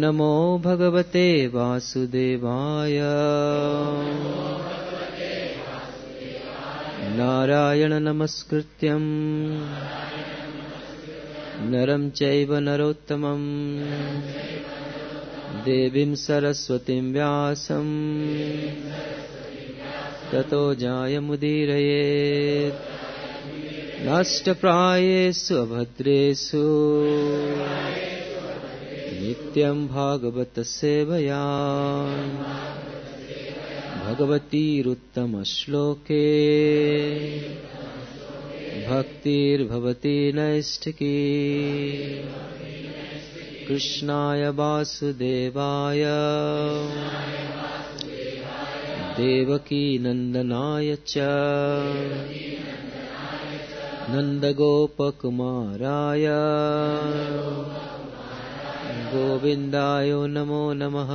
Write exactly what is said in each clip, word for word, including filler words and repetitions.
नमो भगवते वासुदेवाय नारायण नमस्कृत्यं नरं चैव नरोत्तमं देवीं सरस्वतीं व्यासं ततो जायमुदीरयेत्। नष्टप्रायेषु अभद्रेषु नित्यं भागवत सेवया भगवतीरुत्तमश्लोके भक्तिर्भवति नैष्ठिकी। कृष्णाय वासुदेवाय देवकी नंदनाय च नंदगोपकुमाराय गोविन्दाय नमो नमः।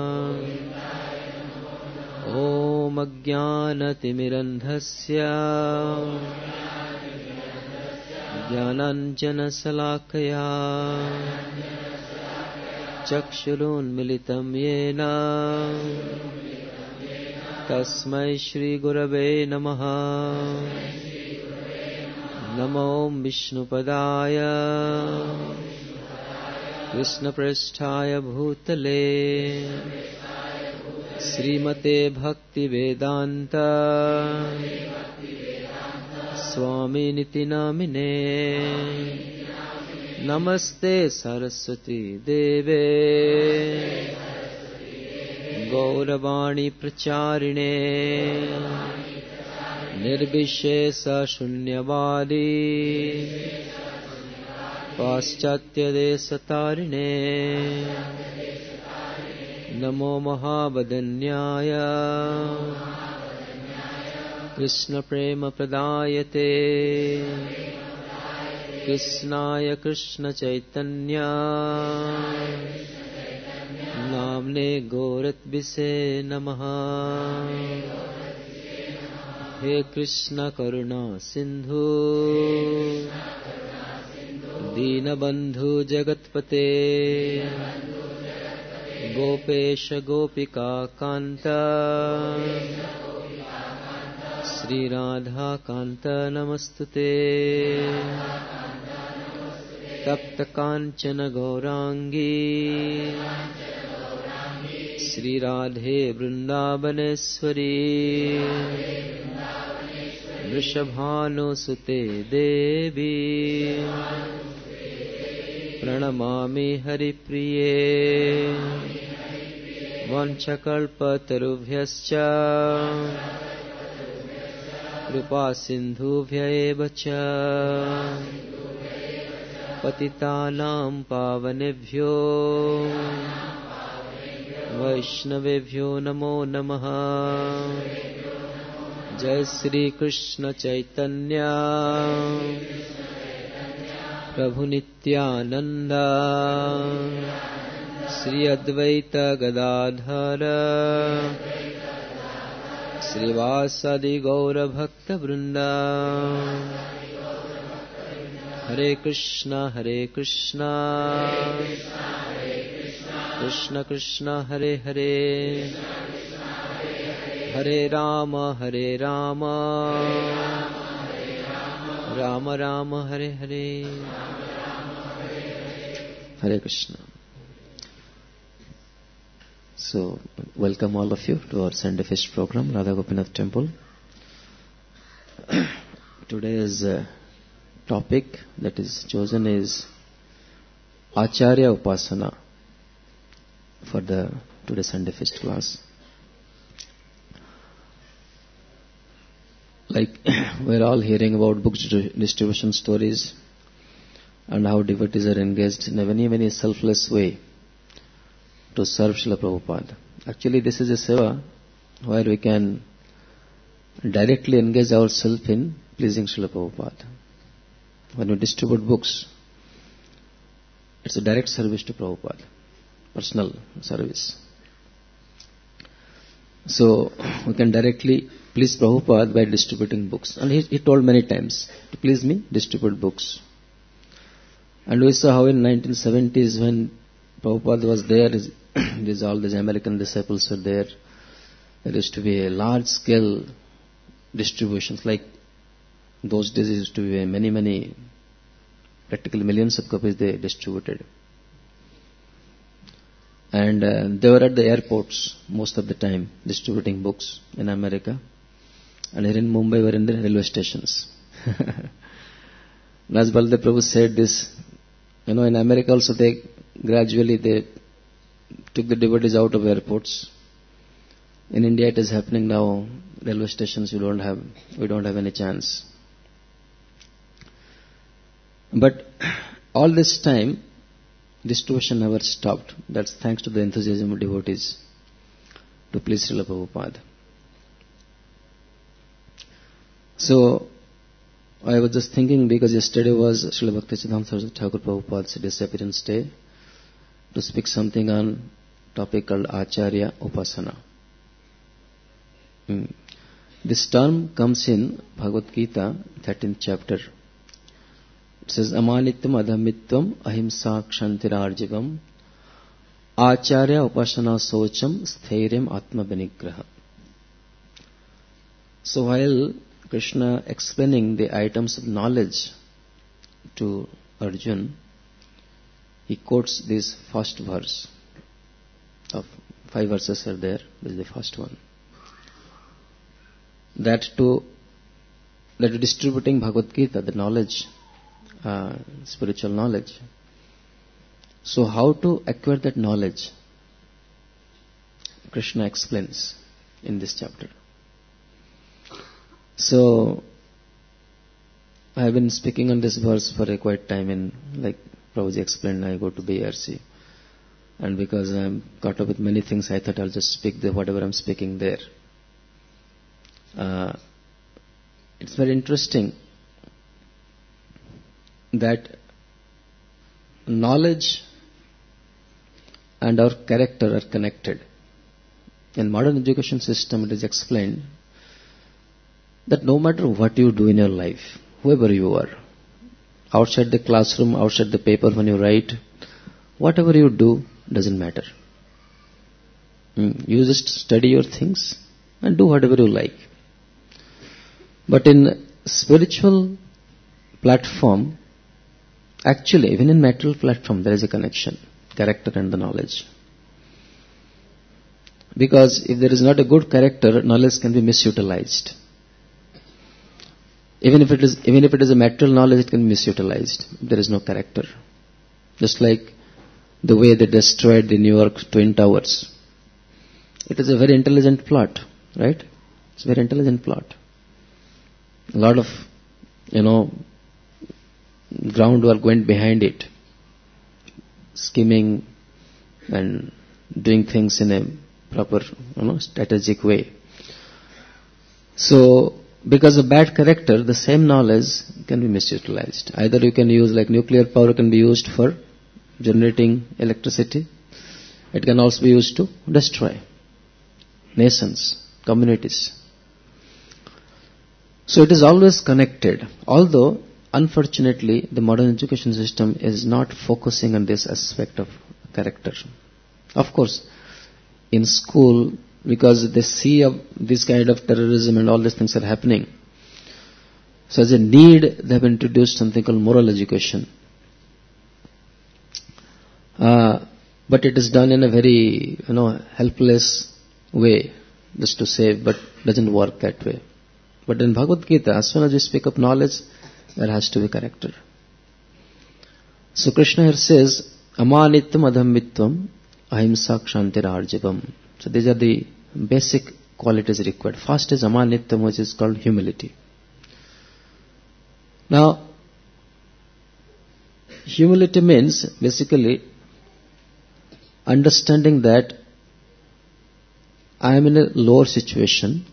ॐ अज्ञानतिमिरन्धस्य ज्ञानाञ्जनशलाकया चक्षुरुन्मिलितं येन तस्मै श्रीगुरवे नमः। नमो विष्णुपदाय कृष्णपृष्ठाय भूतले श्रीमते भक्तिवेदान्त स्वामिनिति नामिने। नमस्ते सरस्वती देवे गौरवाणी प्रचारिणे निर्विशेषशून्यवादी पाश्चात्यदेशतारिणे। नमो महावदन्याय कृष्णप्रेमप्रदायते कृष्णाय कृष्णचैतन्य नाम्ने गौरत्विषे नमः। हे कृष्ण करुणा सिंधु दीनबंधु जगत्पते गोपेश गोपिका कांत श्री राधा कांत नमस्तुते। तप्त कांचन गौरांगी श्री राधे वृंदावनेश्वरी वृषभानुसुते देवी प्रणमामि हरिप्रिये। वंशकल्पतरुभ्यश्च कृपा सिन्धुभ्य एव च पतितानां पावनेभ्यो वैष्णवेभ्यो नमो नमः। जय श्री कृष्ण चैतन्य प्रभु नित्यानंद श्री अद्वैत गदाधर श्रीवासादि गौर भक्त वृंदा। हरे कृष्णा हरे कृष्णा कृष्ण कृष्ण हरे हरे हरे राम हरे Ram Ram Ram Hare Hare. Hare Krishna. So, welcome all of you to our Sunday Feast program, Radha Gopinath Temple. Today's uh, topic that is chosen is Acharya Upasana for the today's Sunday Feast class. Like we're all hearing about book distribution stories and how devotees are engaged in a very, very selfless way to serve Srila Prabhupada. Actually, this is a seva where we can directly engage ourselves in pleasing Srila Prabhupada. When we distribute books, it's a direct service to Prabhupada, personal service. So, we can directly please Prabhupada by distributing books. And he, he told many times, to please me, distribute books. And we saw how in nineteen seventies when Prabhupada was there, these all these American disciples were there. There used to be a large scale distributions, like those days used to be many, many, practically millions of copies they distributed. And uh, they were at the airports most of the time distributing books in America. And here in Mumbai were in the railway stations. As Baladev Prabhu said this, you know, in America also they gradually they took the devotees out of airports. In India it is happening now. Railway stations we don't have we don't have any chance. But all this time distribution never stopped. That's thanks to the enthusiasm of devotees to please Srila Prabhupada. So I was just thinking, because yesterday was Srila Bhaktisiddhanta Saraswati Thakur Prabhupada's disappearance day, to speak something on topic called Acharya Upasana. Hmm. This term comes in Bhagavad Gita, thirteenth chapter. It says, Amanitvam adhamitvam ahimsa kshantirarjivam Acharya Upasana socham sthairyam atma benigraha. So while Krishna explaining the items of knowledge to Arjun, he quotes this first verse. Of five verses are there. This is the first one. That to that distributing Bhagavad Gita, the knowledge, uh, spiritual knowledge. So how to acquire that knowledge? Krishna explains in this chapter. So, I have been speaking on this verse for a quite time, and like Prabhuji explained, I go to B R C. And because I am caught up with many things, I thought I'll just speak the whatever I'm speaking there. Uh, it's very interesting that knowledge and our character are connected. In modern education system, it is explained that no matter what you do in your life, whoever you are, outside the classroom, outside the paper when you write, whatever you do doesn't matter. You just study your things and do whatever you like. But in spiritual platform, actually even in material platform there is a connection, character and the knowledge. Because if there is not a good character, knowledge can be misutilized. Even if it is, even if it is a material knowledge, it can be misutilized. There is no character. Just like the way they destroyed the New York Twin Towers. It is a very intelligent plot, right? It's a very intelligent plot. A lot of, you know, groundwork went behind it. Scheming and doing things in a proper, you know, strategic way. So, because of bad character, the same knowledge can be misutilized. Either you can use, like nuclear power can be used for generating electricity. It can also be used to destroy nations, communities. So it is always connected. Although, unfortunately, the modern education system is not focusing on this aspect of character. Of course, in school, because they see of this kind of terrorism and all these things are happening. So as a need, they have introduced something called moral education. Uh, but it is done in a very, you know, helpless way, just to save, but doesn't work that way. But in Bhagavad Gita, as soon as you speak of knowledge, there has to be character. So Krishna here says, Amanitvam adhamitvam ahimsa kshantirarjivam. So these are the basic qualities required. First is amanitvam, which is called humility. Now, humility means basically understanding that I am in a lower situation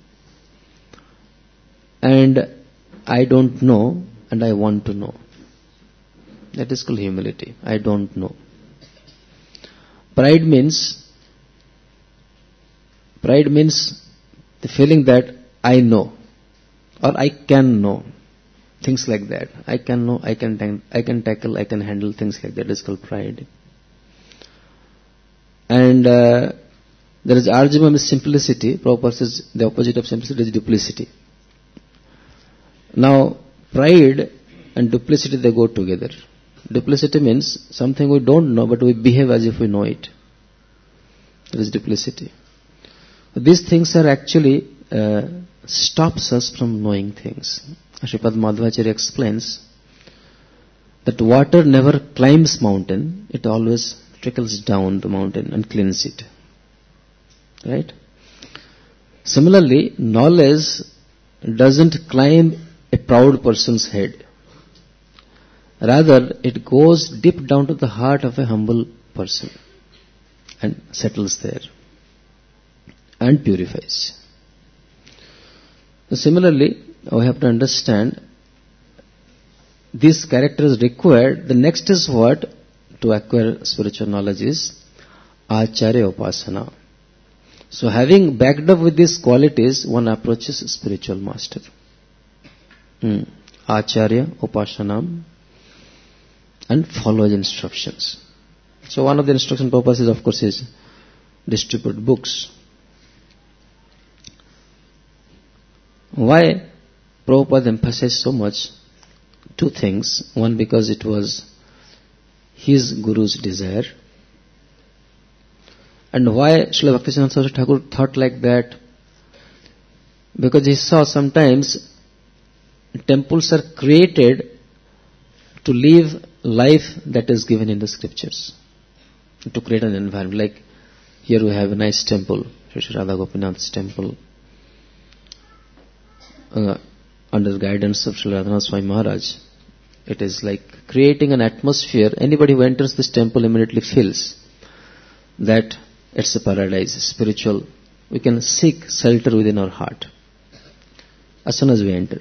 and I don't know and I want to know. That is called humility. I don't know. Pride means Pride means the feeling that I know or I can know. Things like that. I can know, I can, I can tackle, I can handle things like that. Is called pride. And uh, there is arjamam is simplicity. Prabhupada says the opposite of simplicity is duplicity. Now, pride and duplicity, they go together. Duplicity means something we don't know, but we behave as if we know it. That is duplicity. These things are actually uh, stops us from knowing things. Sripad Madhvacharya explains that water never climbs mountain, it always trickles down the mountain and cleans it. Right? Similarly, knowledge doesn't climb a proud person's head. Rather, it goes deep down to the heart of a humble person and settles there and purifies. So similarly, we have to understand this character is required. The next is what? To acquire spiritual knowledge is Acharya Upasana. So having backed up with these qualities, one approaches spiritual master. Hmm. Acharya Upasana and follow his instructions. So one of the instruction purposes, of course, is distribute books. Why Prabhupada emphasized so much? Two things. One, because it was his Guru's desire. And why Srila Bhaktisiddhanta Saraswati Thakur thought like that? Because he saw sometimes temples are created to live life that is given in the scriptures. To create an environment. Like here we have a nice temple, Sri Radha Gopinath's temple. Uh, under the guidance of Srila Radhanath Swami Maharaj, it is like creating an atmosphere. Anybody who enters this temple immediately feels that it's a paradise, spiritual. We can seek shelter within our heart as soon as we enter.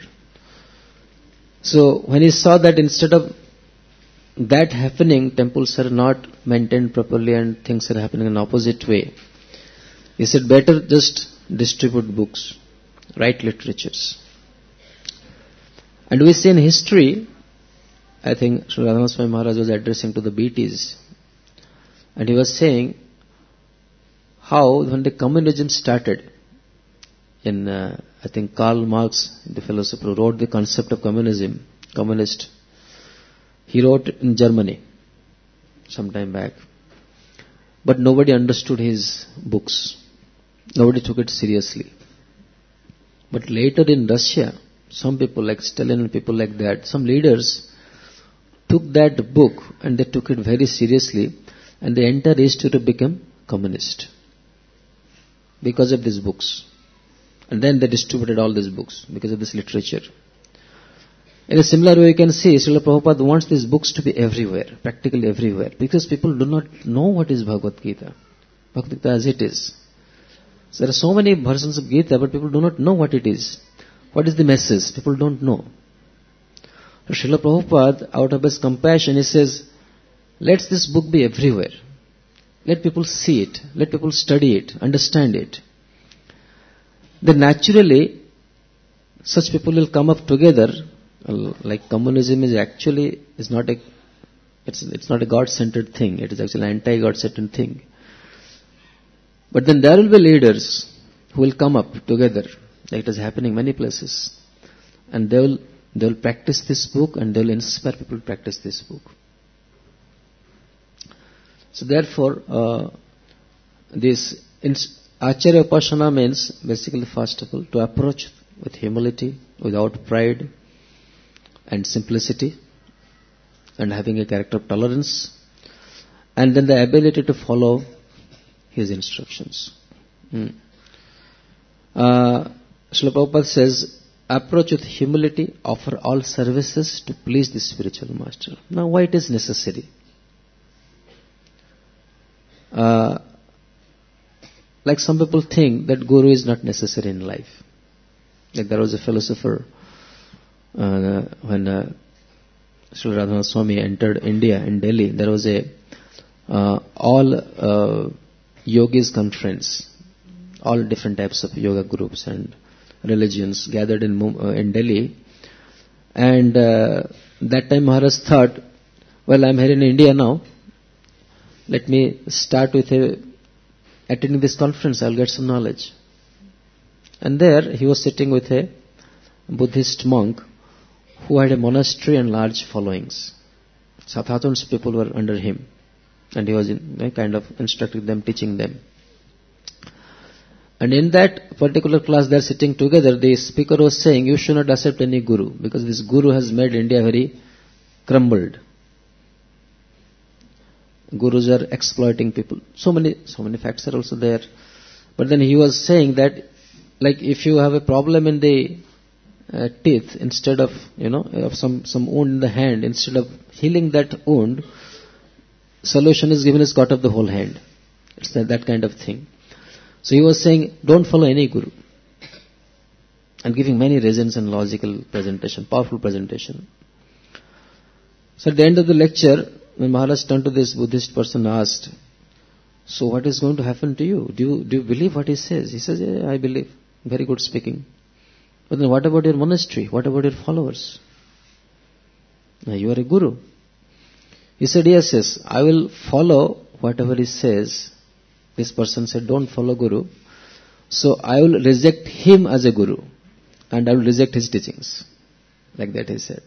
So when he saw that instead of that happening, temples are not maintained properly and things are happening in an opposite way, he said better just distribute books, write literatures. And we see in history, I think Sri Radhanath Swami Maharaj was addressing to the B Ts, and he was saying how when the communism started, in uh, I think Karl Marx, the philosopher who wrote the concept of communism, communist, he wrote in Germany some time back. But nobody understood his books. Nobody took it seriously. But later in Russia, some people like Stalin and people like that, some leaders took that book and they took it very seriously, and the entire East Europe became communist because of these books. And then they distributed all these books because of this literature. In a similar way, you can see Srila Prabhupada wants these books to be everywhere, practically everywhere, because people do not know what is Bhagavad Gita, Bhagavad Gita as it is. So there are so many versions of Gita, but people do not know what it is. What is the message? People don't know. So Srila Prabhupada, out of his compassion, he says, let this book be everywhere. Let people see it. Let people study it, understand it. Then naturally, such people will come up together. Like communism is actually is not a it's it's not a God-centered thing. It is actually an anti-God-centered thing. But then there will be leaders who will come up together. Like it is happening many places, and they will they will practice this book, and they will inspire people to practice this book. So therefore, uh, this Acharya Upasana means basically, first of all, to approach with humility, without pride and simplicity, and having a character of tolerance, and then the ability to follow his instructions. Hmm. Uh, Srila Prabhupada says, approach with humility, offer all services to please the spiritual master. Now, why it is necessary? Uh, like some people think that guru is not necessary in life. Like there was a philosopher uh, when uh, Srila Radhanath Swami entered India in Delhi. There was a uh, all uh, yogis conference, all different types of yoga groups and religions gathered in uh, in Delhi. And uh, that time Maharaj thought, well, I'm here in India now. Let me start with a attending this conference, I'll get some knowledge. And there he was sitting with a Buddhist monk who had a monastery and large followings. So thousands of people were under him. And he was in, kind of instructing them, teaching them. And in that particular class they are sitting together, the speaker was saying, you should not accept any guru, because this guru has made India very crumbled. Gurus are exploiting people. So many, so many facts are also there. But then he was saying that, like if you have a problem in the uh, teeth, instead of, you know, of some, some wound in the hand, instead of healing that wound, solution is given is cut off the whole hand. It's that, that kind of thing. So he was saying, don't follow any guru. And giving many reasons and logical presentation, powerful presentation. So at the end of the lecture, when Maharaj turned to this Buddhist person and asked, so what is going to happen to you? Do you, do you believe what he says? He says, yeah, I believe. Very good speaking. But then what about your monastery? What about your followers? Now you are a guru. He said, yes, yes, I will follow whatever he says. This person said, don't follow guru. So I will reject him as a guru. And I will reject his teachings. Like that he said.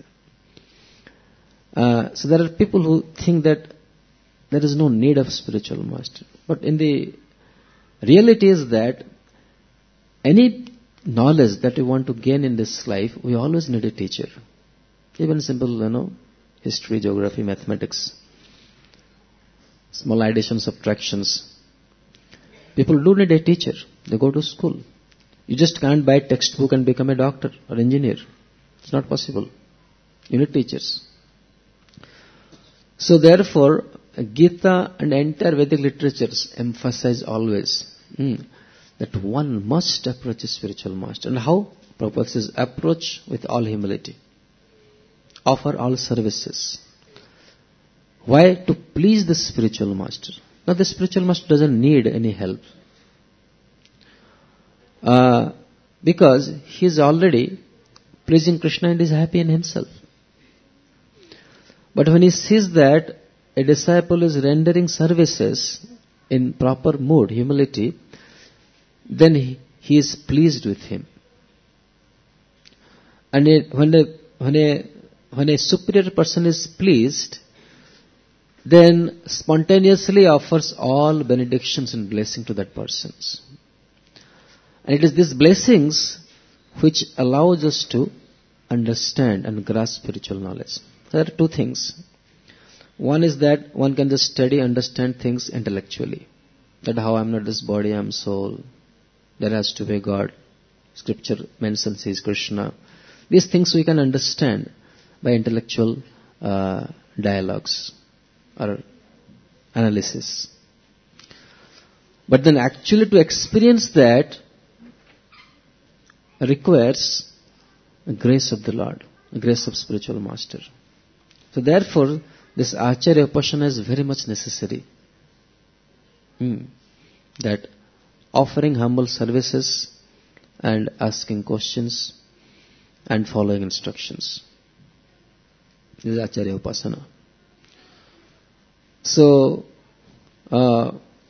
Uh, so there are people who think that there is no need of spiritual master. But in the reality is that any knowledge that we want to gain in this life, we always need a teacher. Even simple, you know, history, geography, mathematics, small addition, subtractions. People do need a teacher. They go to school. You just can't buy a textbook and become a doctor or engineer. It's not possible. You need teachers. So therefore, Gita and entire Vedic literatures emphasize always mm, that one must approach a spiritual master. And how? Prabhupada says, approach with all humility. Offer all services. Why? To please the spiritual master. Now the spiritual master doesn't need any help. Uh, because he is already pleasing Krishna and is happy in himself. But when he sees that a disciple is rendering services in proper mood, humility, then he, he is pleased with him. And it, when, a, when, a, when a superior person is pleased, then spontaneously offers all benedictions and blessing to that person. And it is these blessings which allows us to understand and grasp spiritual knowledge. There are two things. One is that one can just study, understand things intellectually. That how I am not this body, I am soul. There has to be God. Scripture mentions He is Krishna. These things we can understand by intellectual uh, dialogues or analysis. But then actually to experience that requires the grace of the Lord, the grace of spiritual master. So therefore, this Acharya Upasana is very much necessary. Hmm. That offering humble services and asking questions and following instructions. This is Acharya Upasana. So, uh,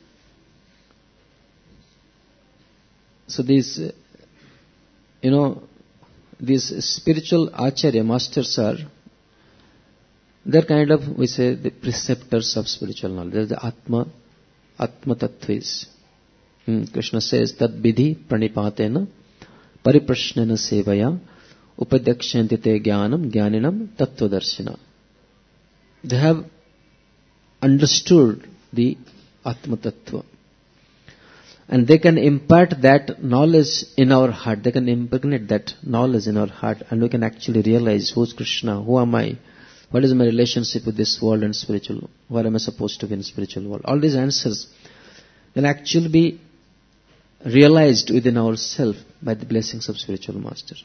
so these, uh, you know, these spiritual Acharya masters are, they're kind of, we say, the preceptors of spiritual knowledge. They're the Atma, Atma Tattvis. Hmm. Krishna says, Tat Vidhi Pranipatena Pariprashnena Sevaya Upadyakshanti Te Jnanam Jnaninam Tattvadarshina. They have understood the Atma Tattva. And they can impart that knowledge in our heart. They can impregnate that knowledge in our heart. And we can actually realize who is Krishna, who am I, what is my relationship with this world and spiritual, what am I supposed to be in spiritual world. All these answers can actually be realized within ourselves by the blessings of spiritual master.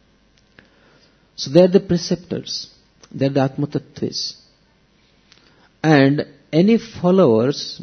So they are the preceptors. They are the Atma Tattvis. And any followers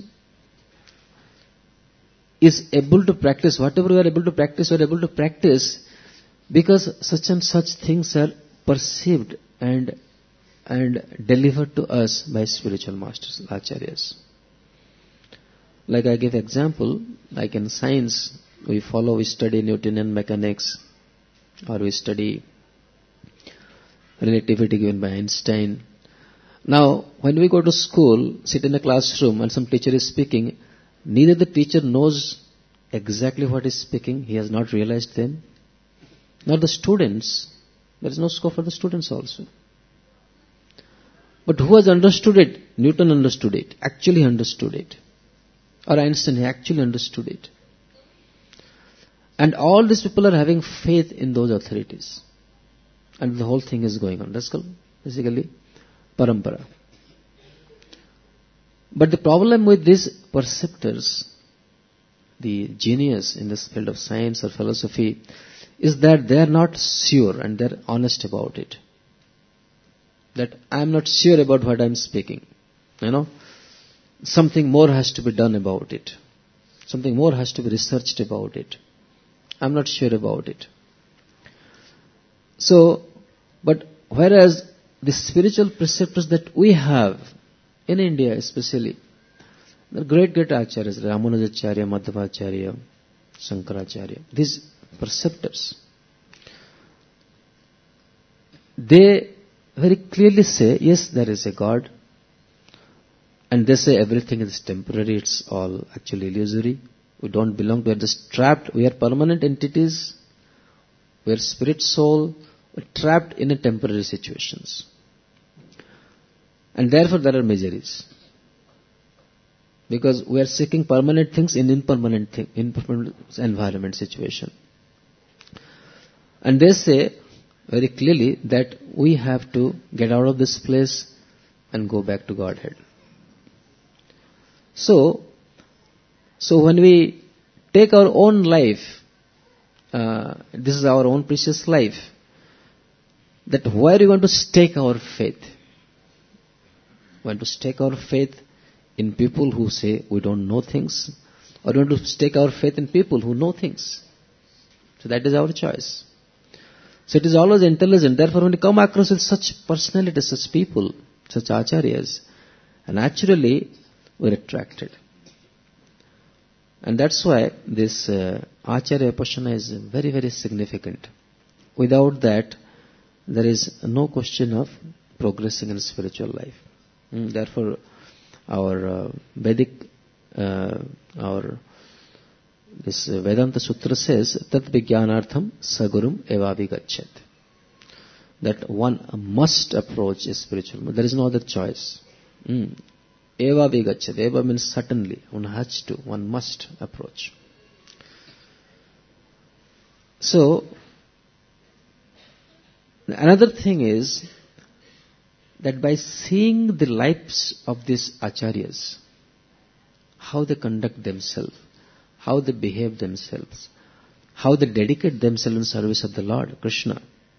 is able to practice, whatever we are able to practice, we are able to practice because such and such things are perceived and and delivered to us by spiritual masters, acharyas. Like I give example, like in science, we follow, we study Newtonian mechanics, or we study relativity given by Einstein. Now, when we go to school, sit in a classroom and some teacher is speaking, neither the teacher knows exactly what is speaking, he has not realized them, nor the students. There is no scope for the students also. But who has understood it? Newton understood it, actually understood it. Or Einstein, he actually understood it. And all these people are having faith in those authorities. And the whole thing is going on. That's called basically parampara. But the problem with these perceptors, the genius in this field of science or philosophy, is that they are not sure and they are honest about it. That I am not sure about what I am speaking. You know, something more has to be done about it. Something more has to be researched about it. I am not sure about it. So, but whereas the spiritual preceptors that we have in India especially, the great great acharyas, Ramanujacharya, Madhvacharya, Shankaracharya, these preceptors, they very clearly say, yes, there is a God, and they say everything is temporary, it's all actually illusory. We don't belong, we are just trapped, we are permanent entities, we are spirit, soul, we are trapped in a temporary situations. And therefore there are miseries. Because we are seeking permanent things in impermanent thing, impermanent environment situation. And they say very clearly that we have to get out of this place and go back to Godhead. So, so when we take our own life, uh, this is our own precious life, that where we want to stake our faith? We want to stake our faith in people who say we don't know things, or we want to stake our faith in people who know things. So that is our choice. So it is always intelligent. Therefore, when you come across with such personalities, such people, such acharyas, naturally we are attracted. And that's why this uh, Acharya Upasana is very, very significant. Without that, there is no question of progressing in spiritual life. Mm, therefore, our uh, Vedic, uh, our this uh, Vedanta Sutra says, Tat Vijnanartham Sagurum Evavi Gacchet. That one must approach a spiritual. There is no other choice. Mm. Evavi Gacchet. Eva means certainly. One has to, one must approach. So, another thing is that by seeing the lives of these acharyas, how they conduct themselves, how they behave themselves, how they dedicate themselves in service of the Lord, Krishna,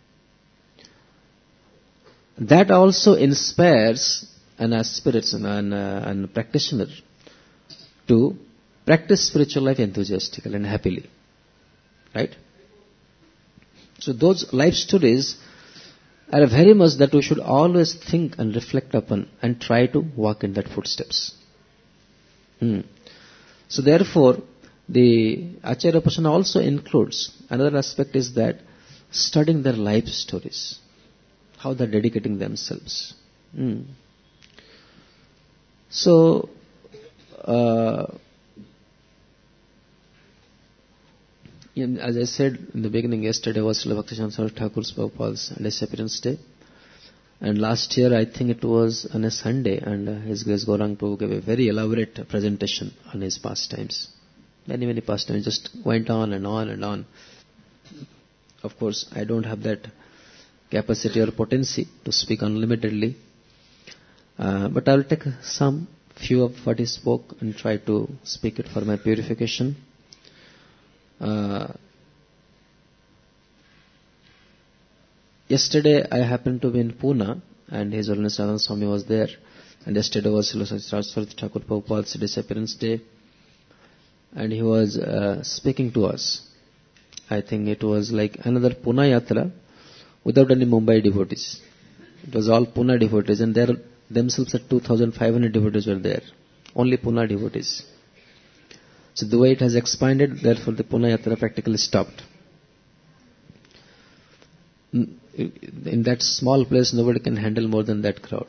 that also inspires an aspirant and a practitioner to practice spiritual life enthusiastically and happily. Right? So those life stories are very much that we should always think and reflect upon and try to walk in that footsteps. Hmm. So therefore, the Acharya Upasana also includes, another aspect is that studying their life stories, how they're dedicating themselves. Hmm. So, uh, in, as I said in the beginning, yesterday was Srila Bhaktishan Saraswati Thakur's Prabhupada's disappearance day. And last year, I think it was on a Sunday, and uh, His Grace Gaurang Prabhu gave a very elaborate presentation on his pastimes. Many, many pastimes, just went on and on and on. Of course, I don't have that capacity or potency to speak unlimitedly. Uh, but I will take some, few of what he spoke and try to speak it for my purification. Uh, yesterday I happened to be in Pune, and His Holiness Radha Swami was there. And yesterday was Saraswati Thakur Prabhupada's disappearance day. And he was uh, speaking to us. I think it was like another Pune Yatra without any Mumbai devotees. It was all Pune devotees, and there themselves at two thousand five hundred devotees were there. Only Pune devotees. So the way it has expanded, therefore the Pune Yatra practically stopped. In that small place, nobody can handle more than that crowd.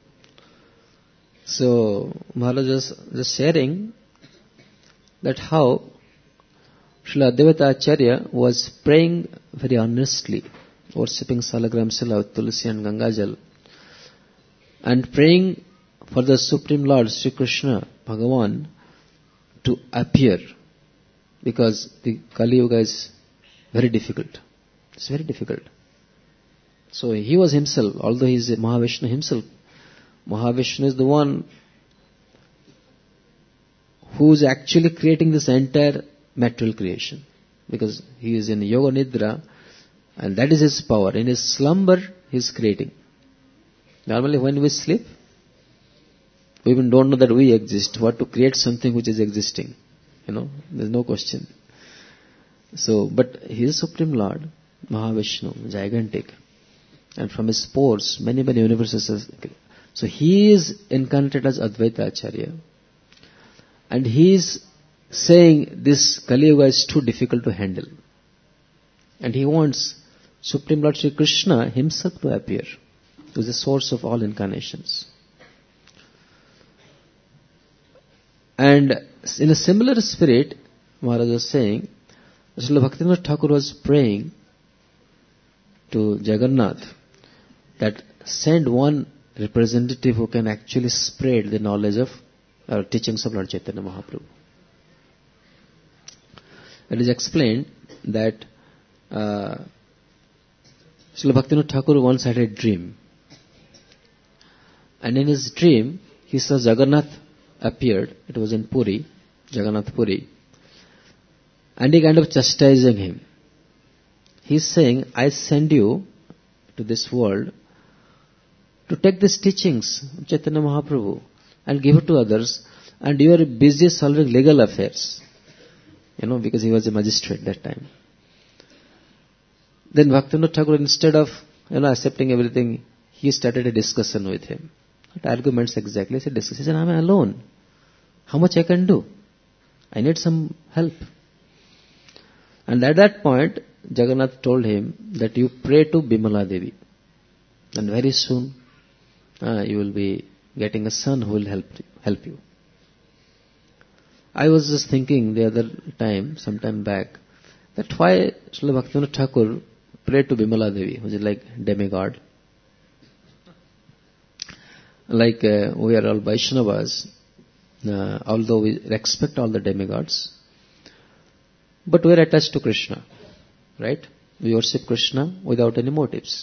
So Maharaj was just sharing that how Srila Advaita Acharya was praying very earnestly, worshipping Salagram Sila with Tulsi and Gangajal, and praying for the Supreme Lord Sri Krishna Bhagavan to appear, because the Kali Yuga is very difficult. It's very difficult. So he was himself, although he is Mahavishnu himself, Mahavishnu is the one who is actually creating this entire material creation, because he is in Yoga Nidra and that is his power. In his slumber he is creating. Normally when we sleep, we even don't know that we exist. What to create something which is existing? You know, there's no question. So, but he is Supreme Lord, Mahavishnu, gigantic. And from his pores, many, many universes. Are, so he is incarnated as Advaita Acharya. And he is saying this Kali Yuga is too difficult to handle. And he wants Supreme Lord Sri Krishna himself to appear, who is the source of all incarnations. And in a similar spirit, Maharaj was saying, Srila Bhaktivinoda Thakur was praying to Jagannath that send one representative who can actually spread the knowledge of or teachings of Lord Chaitanya Mahaprabhu. It is explained that uh, Srila Bhaktivinoda Thakur once had a dream. And in his dream, he saw Jagannath appeared. It was in Puri, Jagannath Puri. And he kind of chastising him. He's saying, I send you to this world to take these teachings of Chaitanya Mahaprabhu and give it to others, and you are busy solving legal affairs. You know, because he was a magistrate that time. Then Bhaktivinoda Thakur, instead of you know accepting everything, he started a discussion with him. What arguments exactly? He said, discuss. He said, I'm alone. How much I can do? I need some help. And at that point, Jagannath told him that you pray to Bimala Devi. And very soon, uh, you will be getting a son who will help you, help you. I was just thinking the other time, some time back, that why Srila Bhaktivinoda Thakur prayed to Bimala Devi, who is like demigod. Like uh, we are all Vaishnavas, uh, although we respect all the demigods, but we are attached to Krishna, right? We worship Krishna without any motives.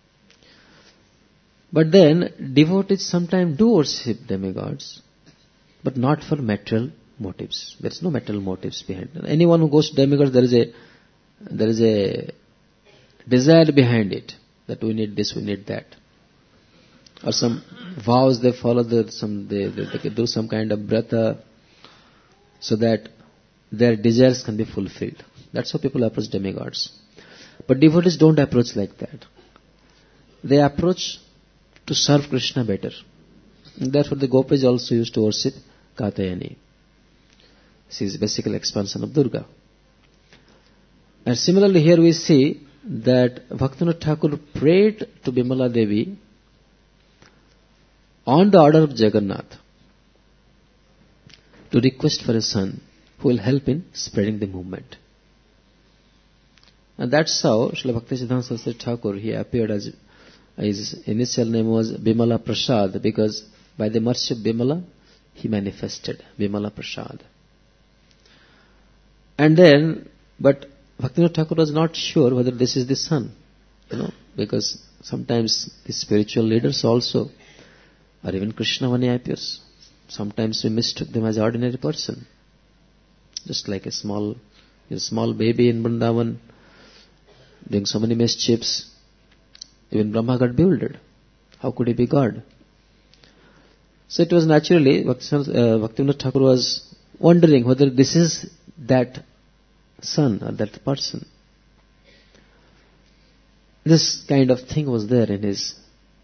But then devotees sometimes do worship demigods, but not for material motives. There is no material motives behind it. Anyone who goes to demigods, there is a there is a desire behind it, that we need this, we need that. Or some vows they follow, the, some they, they, they do some kind of brata, so that their desires can be fulfilled. That's how people approach demigods. But devotees don't approach like that. They approach to serve Krishna better. And therefore the gopis also used to worship Katayani. She is basically expansion of Durga. And similarly here we see that Bhaktivinoda Thakur prayed to Bimala Devi on the order of Jagannath to request for a son who will help in spreading the movement. And that's how Srila Bhaktisiddhanta Saraswati Thakur, he appeared as, his initial name was Bimala Prasad, because by the mercy of Bimala, he manifested Bimala Prasad. And then, but Bhaktivinoda Thakur was not sure whether this is the son, you know, because sometimes the spiritual leaders also, or even Krishna when he appears, sometimes we mistook them as an ordinary person. Just like a small, a small baby in Vrindavan, doing so many mischiefs, even Brahma got bewildered. How could he be God? So it was naturally, Bhaktivinoda Thakur was wondering whether this is that son or that person. This kind of thing was there in his,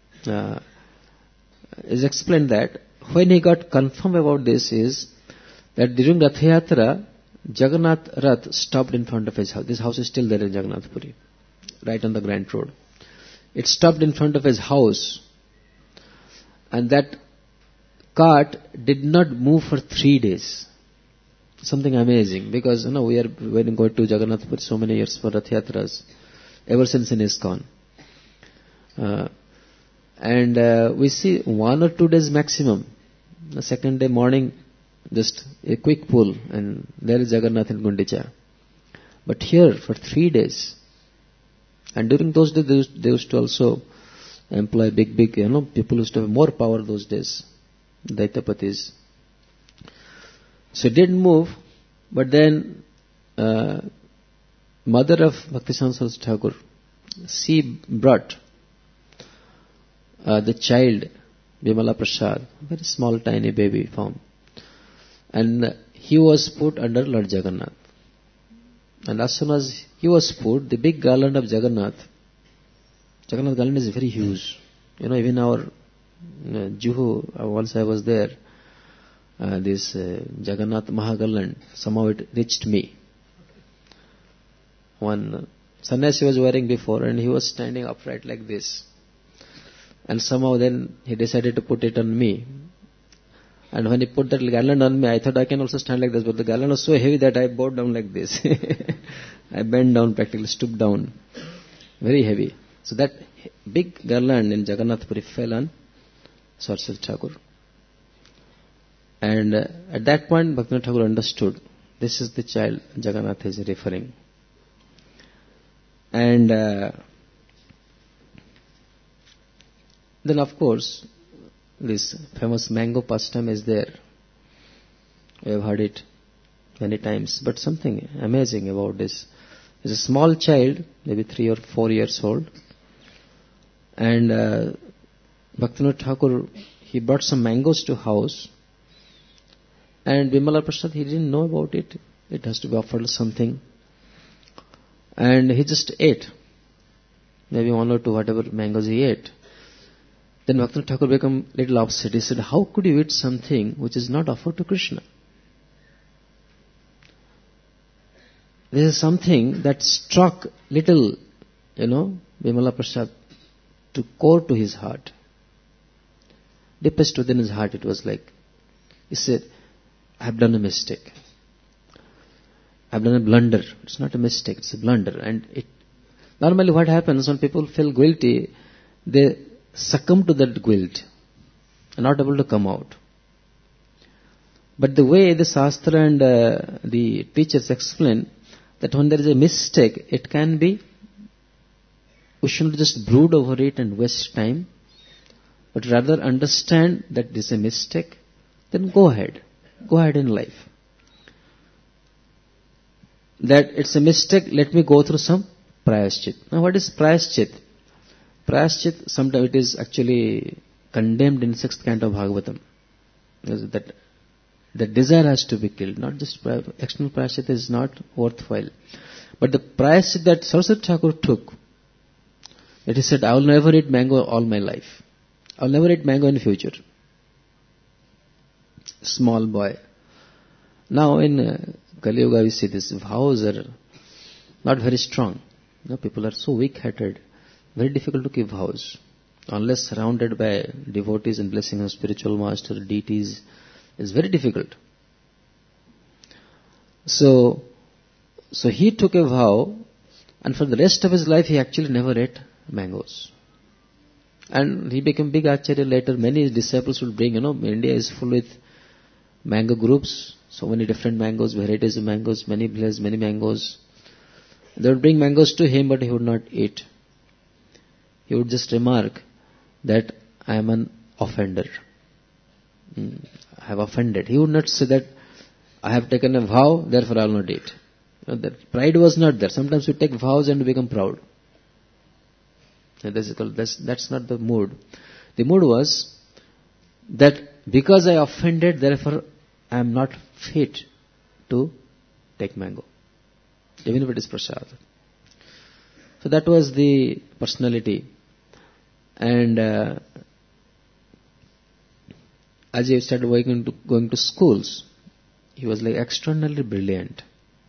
uh, is explained that when he got confirmed about this is that during Rath Yatra, Jagannath Rath stopped in front of his house. This house is still there in Jagannath Puri, right on the Grand Road. It stopped in front of his house, and that cart did not move for three days. Something amazing, because you know we are when going to Jagannath Puri so many years for Rath Yatras, ever since in ISKCON. Uh, and uh, we see one or two days maximum. The second day morning, just a quick pull, and there is Jagannath in Gundicha. But here, for three days, and during those days, they used, they used to also employ big, big, you know, people used to have more power those days, Daitapatis. So it didn't move, but then uh, mother of Bhaktivedanta Saraswati Thakur, she brought uh, the child, Bimala Prasad, very small, tiny baby form. And he was put under Lord Jagannath. And as soon as he was put, the big garland of Jagannath, Jagannath garland is very huge. You know, even our uh, Juhu, uh, once I was there, uh, this uh, Jagannath Mahagarland, somehow it reached me. One uh, sannyasi was wearing before, and he was standing upright like this. And somehow then he decided to put it on me. And when he put that garland on me, I thought I can also stand like this, but the garland was so heavy that I bowed down like this. I bent down, practically stooped down. Very heavy. So that big garland in Jagannath Puri fell on Saraswati Thakur. And uh, at that point, Bhaktivinoda Thakur understood, this is the child Jagannath is referring. And uh, then of course, this famous mango pastime is there. We have heard it many times. But something amazing about this. It's a small child, maybe three or four years old. And uh, Bhaktivinoda Thakur, he brought some mangoes to house. And Bimala Prasad, he didn't know about it. It has to be offered something. And he just ate. Maybe one or two, whatever mangoes he ate. Then Bhaktivinoda Thakur became a little upset. He said, how could you eat something which is not offered to Krishna? This is something that struck little, you know, Bimala Prasad to core to his heart. Deepest within his heart it was like, he said, I have done a mistake. I have done a blunder. It's not a mistake, it's a blunder. And it normally what happens when people feel guilty, they succumb to that guilt and not able to come out. But the way the Shastra and uh, the teachers explain that when there is a mistake, it can be, we shouldn't just brood over it and waste time, but rather understand that this is a mistake, then go ahead. Go ahead in life. That it's a mistake, let me go through some prayaschit. Now what is prayaschit? Prayaschit, sometimes it is actually condemned in sixth canto of Bhagavatam. That the desire has to be killed. Not just external prayaschit is not worthwhile. But the prayaschit that Saraswati Thakur took, that he said, I will never eat mango all my life. I will never eat mango in the future. Small boy. Now in uh, Kali Yuga we see this, vows are not very strong. You know, people are so weak-hearted. Very difficult to keep vows. Unless surrounded by devotees and blessing of spiritual master, deities, it's very difficult. So, so he took a vow, and for the rest of his life he actually never ate mangoes. And he became big acharya later. Many disciples would bring, you know, India is full with mango groups, so many different mangoes, varieties of mangoes, many blessed, many mangoes. They would bring mangoes to him, but he would not eat. He would just remark that I am an offender. Mm, I have offended. He would not say that I have taken a vow, therefore I will not eat. You know, that pride was not there. Sometimes we take vows and become proud. And that's, that's, that's not the mood. The mood was that because I offended, therefore I am not fit to take mango, even if it is prasad. So that was the personality. And uh, as he started going to, going to schools, He was like extraordinarily brilliant.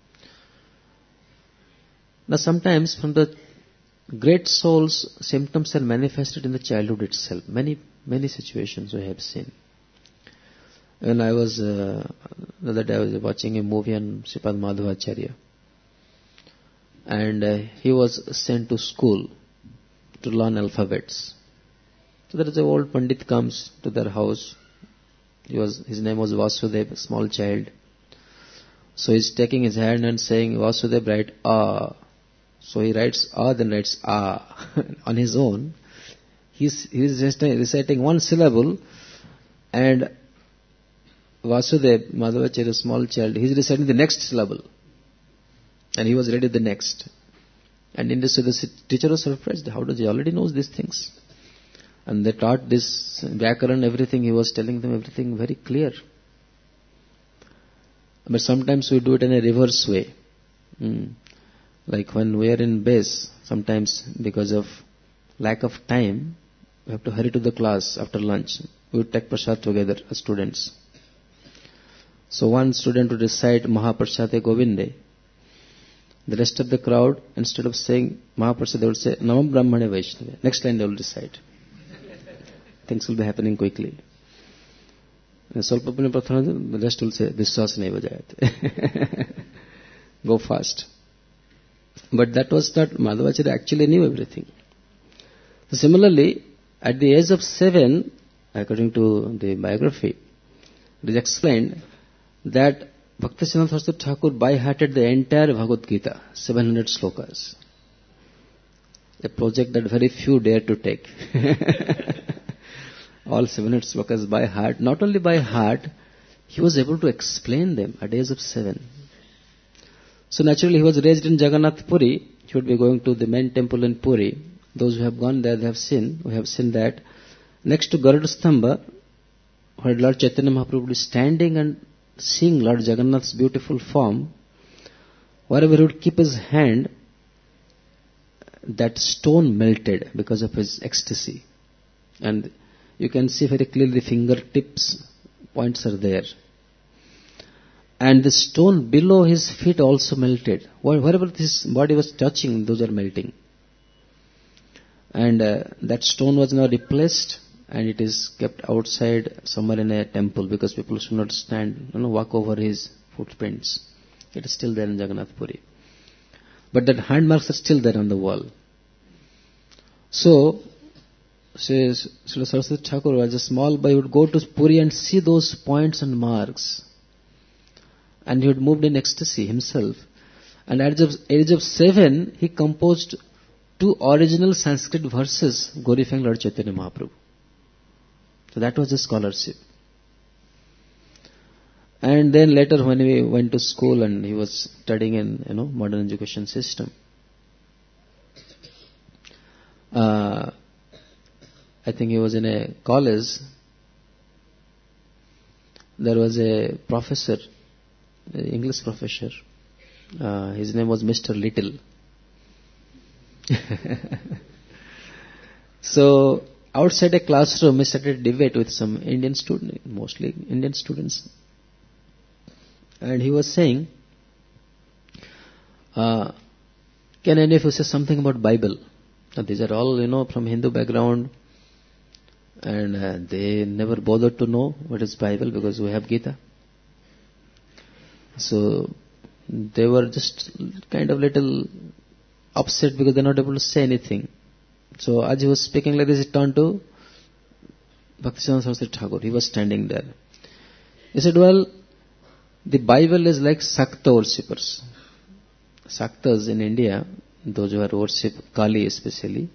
Now sometimes from the great souls, symptoms are manifested in the childhood itself. Many, many situations we have seen. When I was, uh, the other day I was watching a movie on Sripad Madhavacharya. And uh, he was sent to school to learn alphabets. So there is an old Pandit comes to their house. He was, his name was Vasudev, a small child. So he's taking his hand and saying, Vasudev, write Ah. So he writes Ah, then writes Ah. On his own, he's, he's just reciting one syllable, and Vasudev, Madhavacharya, a small child, he's reciting the next syllable. And he was ready the next. And in this, so the teacher was surprised. How does he already knows these things? And they taught this Vyakaran, everything. He was telling them everything very clear. But sometimes we do it in a reverse way. Mm. Like when we are in base, sometimes because of lack of time, we have to hurry to the class after lunch. We would take prasad together as students. So one student would recite Mahaprasade Govinde. The rest of the crowd, instead of saying Mahaprasad, they would say Namam Brahmane Vaishnava. Next line they will recite. Things will be happening quickly. The rest will say Vishwas Neva Jayate. Go fast. But that was not, Madhavacharya actually knew everything. So similarly, at the age of seven, according to the biography, it is explained that Bhaktisiddhanta Saraswati Thakur by-hearted the entire Bhagavad Gita, seven hundred slokas. A project that very few dare to take. All seven hundred slokas by heart. Not only by heart, he was able to explain them at the age of seven. So naturally he was raised in Jagannath Puri. He would be going to the main temple in Puri. Those who have gone there, they have seen, we have seen that next to Garuda Stambha, where Lord Chaitanya Mahaprabhu would be standing and seeing Lord Jagannath's beautiful form, wherever he would keep his hand, that stone melted because of his ecstasy. And you can see very clearly the fingertips, points are there. And the stone below his feet also melted. Wherever his body was touching, those are melting. And uh, that stone was now replaced, and it is kept outside somewhere in a temple, because people should not stand, you know, walk over his footprints. It is still there in Jagannath Puri. But that hand marks are still there on the wall. So, says Srila Saraswati Thakur, as a small boy, would go to Puri and see those points and marks. And he had moved in ecstasy himself. And at the age of seven, he composed two original Sanskrit verses glorifying Lord Chaitanya Mahaprabhu. So that was his scholarship. And then later when we went to school and he was studying in, you know, modern education system, uh, I think he was in a college. There was a professor, an English professor. Uh, his name was Mister Little. So outside a classroom, he started a debate with some Indian students, mostly Indian students. And he was saying, uh, can any of you say something about Bible? Now, these are all, you know, from Hindu background. And uh, they never bothered to know what is Bible, because we have Gita. So they were just kind of little upset because they're not able to say anything. So as he was speaking like this, he turned to Bhaktisiddhanta Saraswati Thakur. He was standing there. He said, well, the Bible is like Sakta worshippers. Saktas in India, those who are worship Kali especially,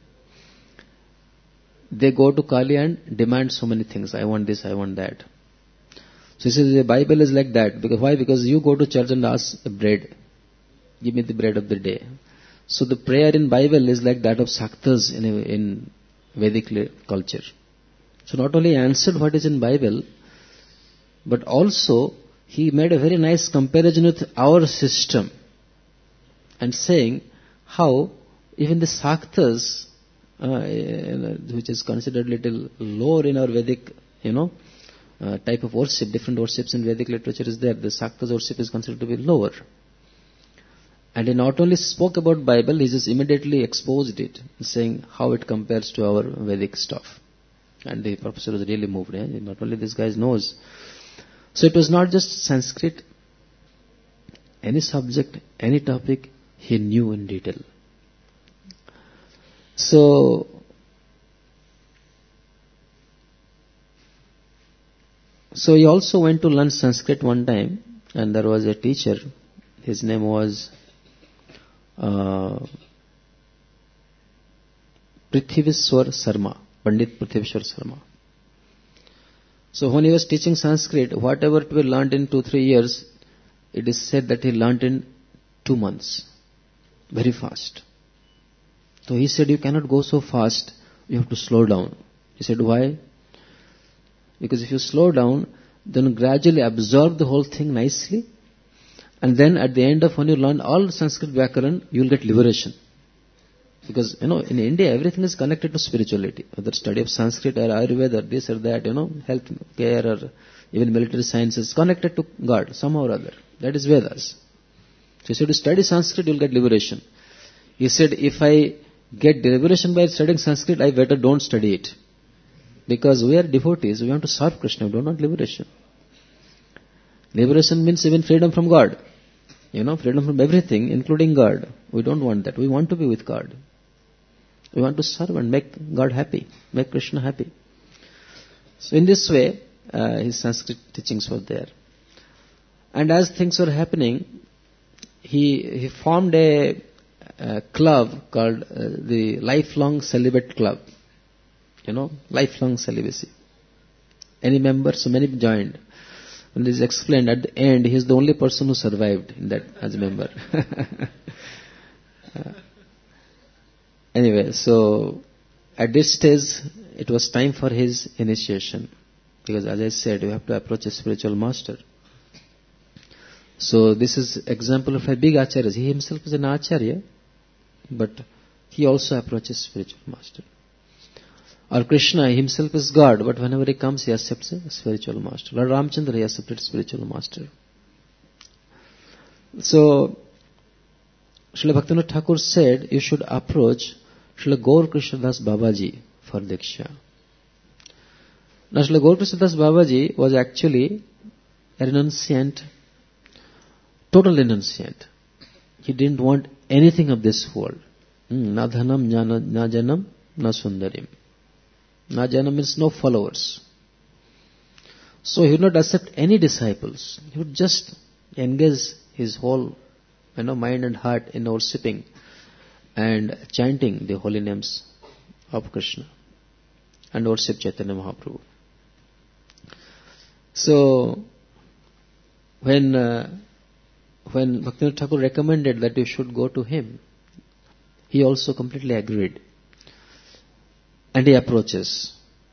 they go to Kali and demand so many things. I want this, I want that. So he says the Bible is like that. Because why? Because you go to church and ask bread. Give me the bread of the day. So the prayer in Bible is like that of Saktas in, a, in Vedic culture. So not only answered what is in Bible, but also he made a very nice comparison with our system, and saying how even the Saktas, uh, which is considered little lower in our Vedic, you know, uh, type of worship, different worships in Vedic literature is there. The Shakta's worship is considered to be lower. And he not only spoke about Bible, he just immediately exposed it, saying how it compares to our Vedic stuff. And the professor was really moved. Eh? Not only this guy knows. So it was not just Sanskrit. Any subject, any topic, he knew in detail. So, so he also went to learn Sanskrit one time, and there was a teacher. His name was uh, Prithivishwar Sarma, Pandit Prithivishwar Sarma. So when he was teaching Sanskrit, whatever to be learned in two, three years, it is said that he learned in two months. Very fast. So he said, you cannot go so fast, you have to slow down. He said, why? Because if you slow down, then gradually absorb the whole thing nicely, and then at the end of when you learn all Sanskrit Vyakaran, you will get liberation. Because, you know, in India, everything is connected to spirituality. Whether study of Sanskrit or Ayurveda or this or that, you know, health care or even military sciences, connected to God, somehow or other. That is Vedas. So he said, to study Sanskrit, you will get liberation. He said, if I get liberation by studying Sanskrit, I better don't study it. Because we are devotees, we want to serve Krishna, we don't want liberation. Liberation means even freedom from God. You know, freedom from everything, including God. We don't want that. We want to be with God. We want to serve and make God happy, make Krishna happy. So in this way, uh, his Sanskrit teachings were there. And as things were happening, he, he formed a, a club called uh, the Lifelong Celibate Club. You know, lifelong celibacy. Any member, so many joined. When this is explained, at the end, he is the only person who survived in that as a member. uh, anyway, so at this stage, it was time for his initiation. Because as I said, you have to approach a spiritual master. So this is example of a big acharya. He himself is an acharya, but he also approaches spiritual master. Or Krishna himself is God, but whenever he comes, he accepts a spiritual master. Lord Ramchandra, he accepted spiritual master. So, Srila Bhaktivinoda Thakur said, you should approach Srila Gaur Krishna Das Babaji for Diksha. Now, Srila Gaur Krishna Das Babaji was actually a renunciant, total renunciant. He didn't want anything of this world. Na dhanam, na janam, na sundarim. Na jana means no followers. So he would not accept any disciples. He would just engage his whole, you know, mind and heart in worshipping and chanting the holy names of Krishna and worship Chaitanya Mahaprabhu. So when uh, when Bhaktivinoda Thakur recommended that you should go to him, he also completely agreed. And he approaches.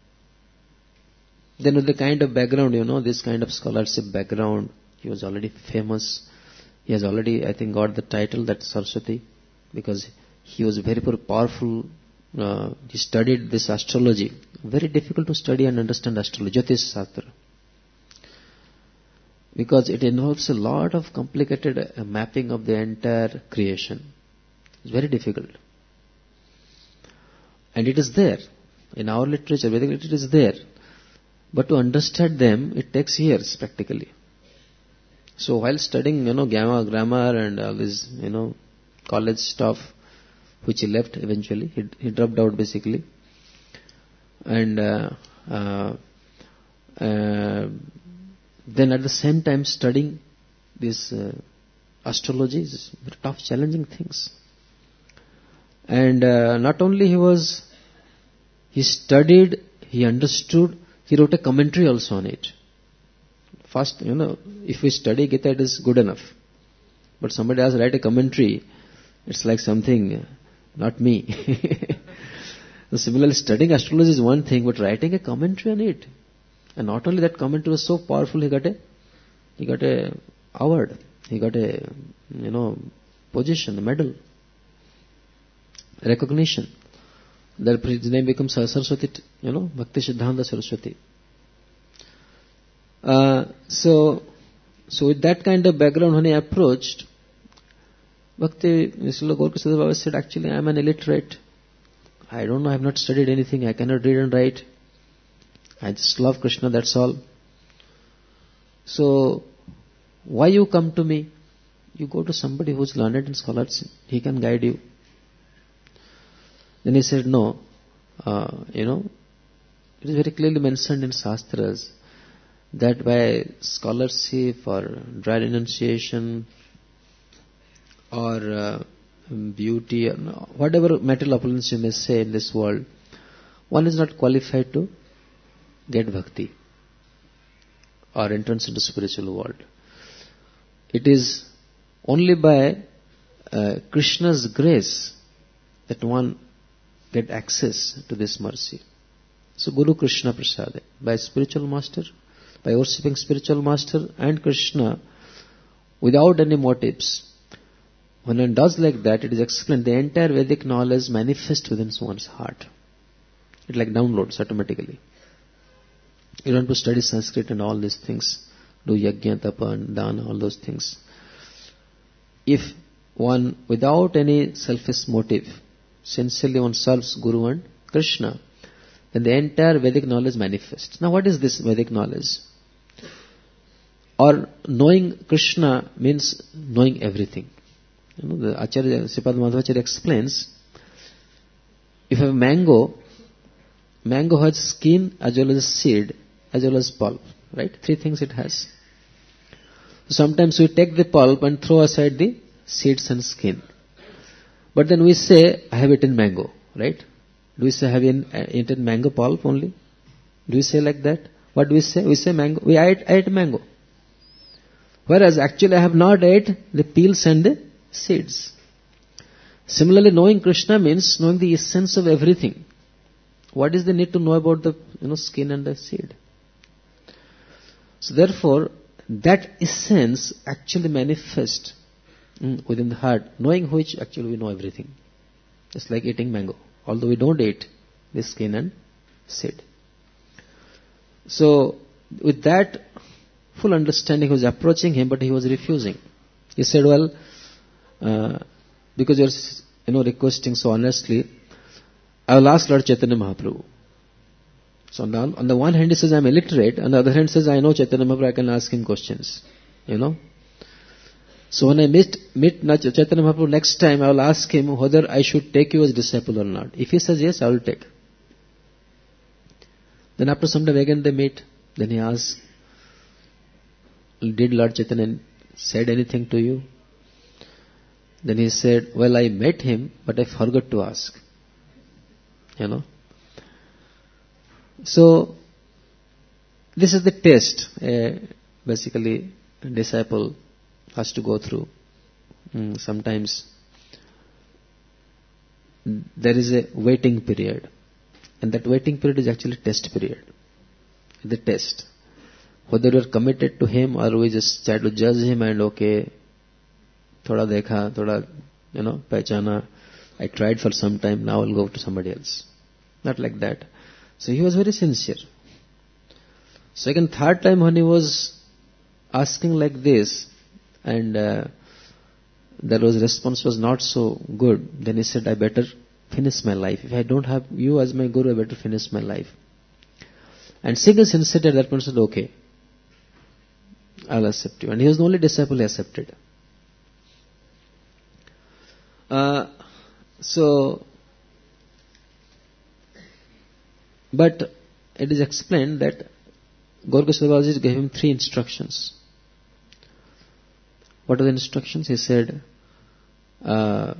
Then with the kind of background, you know, this kind of scholarship background, he was already famous. He has already, I think, got the title that Saraswati, because he was very powerful. Uh, he studied this astrology. Very difficult to study and understand astrology, Jyotish Shastra. Because it involves a lot of complicated uh, mapping of the entire creation. It's very difficult. And it is there. In our literature, Vedic literature is there. But to understand them, it takes years practically. So while studying, you know, grammar, grammar and all this, you know, college stuff, which he left eventually, he, he dropped out basically. And uh, uh, uh, then at the same time studying this uh, astrology is very tough, challenging things. And uh, not only he was, he studied, he understood, he wrote a commentary also on it. First, you know, if we study Gita, it is good enough. But somebody else write a commentary, it's like something, not me. So similarly, studying astrology is one thing, but writing a commentary on it. And not only that commentary was so powerful, he got a, he got a award, he got a, you know, position, a medal. Recognition. That his name becomes Saraswati, you know, Bhakti Siddhanta Saraswati. Uh, so, so with that kind of background, when he approached, Bhakti, Mister Gaurkishore Baba said, actually I am an illiterate. I don't know, I have not studied anything, I cannot read and write. I just love Krishna, that's all. So, why you come to me? You go to somebody who is learned and scholars, he can guide you. Then he said, no, uh, you know, it is very clearly mentioned in Shastras that by scholarship or dry renunciation or uh, beauty, or whatever material opulence you may say in this world, one is not qualified to get bhakti or entrance into spiritual world. It is only by uh, Krishna's grace that one get access to this mercy. So Guru Krishna Prasade, by spiritual master, by worshipping spiritual master and Krishna without any motives. When one does like that, it is explained, the entire Vedic knowledge manifests within one's heart. It like downloads automatically. You don't have to study Sanskrit and all these things, do yajna, tapa and dana, all those things. If one, without any selfish motive, sincerely one serves Guru and Krishna, then the entire Vedic knowledge manifests. Now what is this Vedic knowledge? Or knowing Krishna means knowing everything. You know, the Acharya, Sripad Madhvacharya explains, if you have a mango, mango has skin as well as seed, as well as pulp, right? Three things it has. So sometimes we take the pulp and throw aside the seeds and skin. But then we say, I have eaten mango, right? Do we say, have you eaten mango pulp only? Do we say like that? What do we say? We say mango. We ate, ate mango. Whereas actually I have not ate the peels and the seeds. Similarly, knowing Krishna means knowing the essence of everything. What is the need to know about the you know skin and the seed? So therefore, that essence actually manifests mm, within the heart, knowing which actually we know everything. Just like eating mango, although we don't eat the skin and seed. So with that full understanding, he was approaching him, but he was refusing. He said, well, uh, because you're you know requesting so honestly, I will ask Lord Chaitanya Mahaprabhu. So on the, on the one hand he says, I am illiterate, on the other hand says, I know Chaitanya Mahaprabhu, I can ask him questions. You know. So when I meet, meet Chaitanya Mahaprabhu next time, I will ask him whether I should take you as disciple or not. If he says yes, I will take. Then after some time again they meet. Then he asks, did Lord Chaitanya said anything to you? Then he said, well, I met him, but I forgot to ask. You know. So, this is the test, uh, basically, a disciple has to go through. Mm, sometimes, there is a waiting period. And that waiting period is actually test period. The test. Whether you are committed to him or we just try to judge him and okay, thoda dekha, thoda, you know, pehchana, I tried for some time, now I'll go to somebody else. Not like that. So he was very sincere. Second, third time when he was asking like this and uh, there was response was not so good, then he said, I better finish my life. If I don't have you as my guru, I better finish my life. And seeing sincerity, that person said, okay, I'll accept you. And he was the only disciple he accepted. Uh, so, but it is explained that Gaurkishore Babaji gave him three instructions. What are the instructions? He said, uh,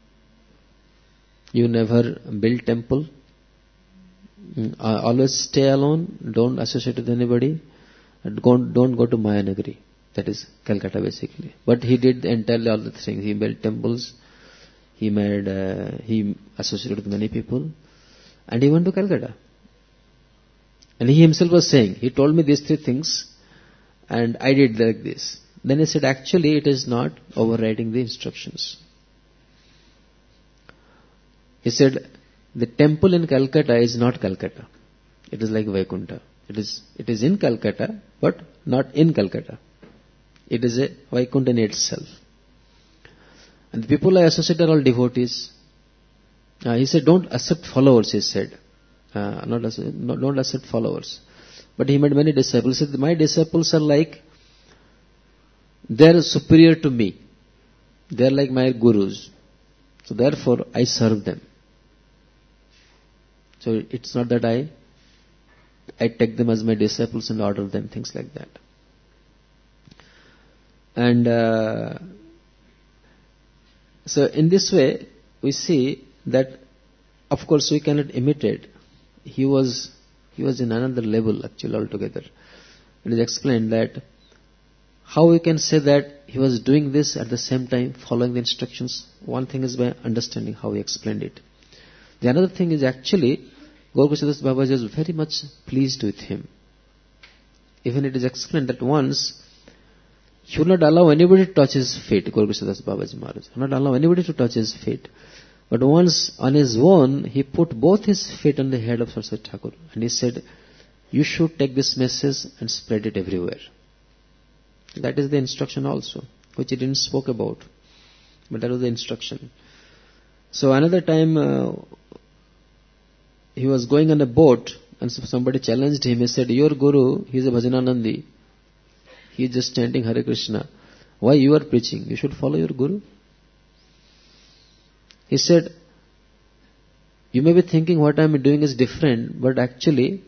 you never build temple, uh, always stay alone, don't associate with anybody, and don't, don't go to Mayanagari, that is Calcutta basically. But he did entirely all the things. He built temples, he made, uh, he associated with many people, and he went to Calcutta. And he himself was saying, he told me these three things and I did like this. Then he said, actually it is not overriding the instructions. He said, the temple in Calcutta is not Calcutta. It is like Vaikuntha. It is, it is in Calcutta, but not in Calcutta. It is a Vaikuntha in itself. And the people I associate are all devotees. Uh, he said, don't accept followers, he said. Uh, not, accept, not Don't accept followers. But he made many disciples. He said, my disciples are like, they are superior to me. They are like my gurus. So therefore, I serve them. So it's not that I, I take them as my disciples and order them, things like that. And uh, so in this way, we see that, of course, we cannot imitate. He was, he was in another level actually altogether. It is explained that how we can say that he was doing this at the same time following the instructions. One thing is by understanding how he explained it. The another thing is actually Gaura-Kishora Babaji was very much pleased with him. Even it is explained that once he would not allow anybody to touch his feet, Gaura-Kishora Babaji Maharaj. He would not allow anybody to touch his feet. But once on his own, he put both his feet on the head of Saraswati Thakur and he said, you should take this message and spread it everywhere. That is the instruction also, which he didn't spoke about. But that was the instruction. So another time, uh, he was going on a boat and somebody challenged him. He said, your guru, he is a Bhajananandi. He is just chanting Hare Krishna. Why you are preaching? You should follow your guru. He said, you may be thinking what I am doing is different, but actually,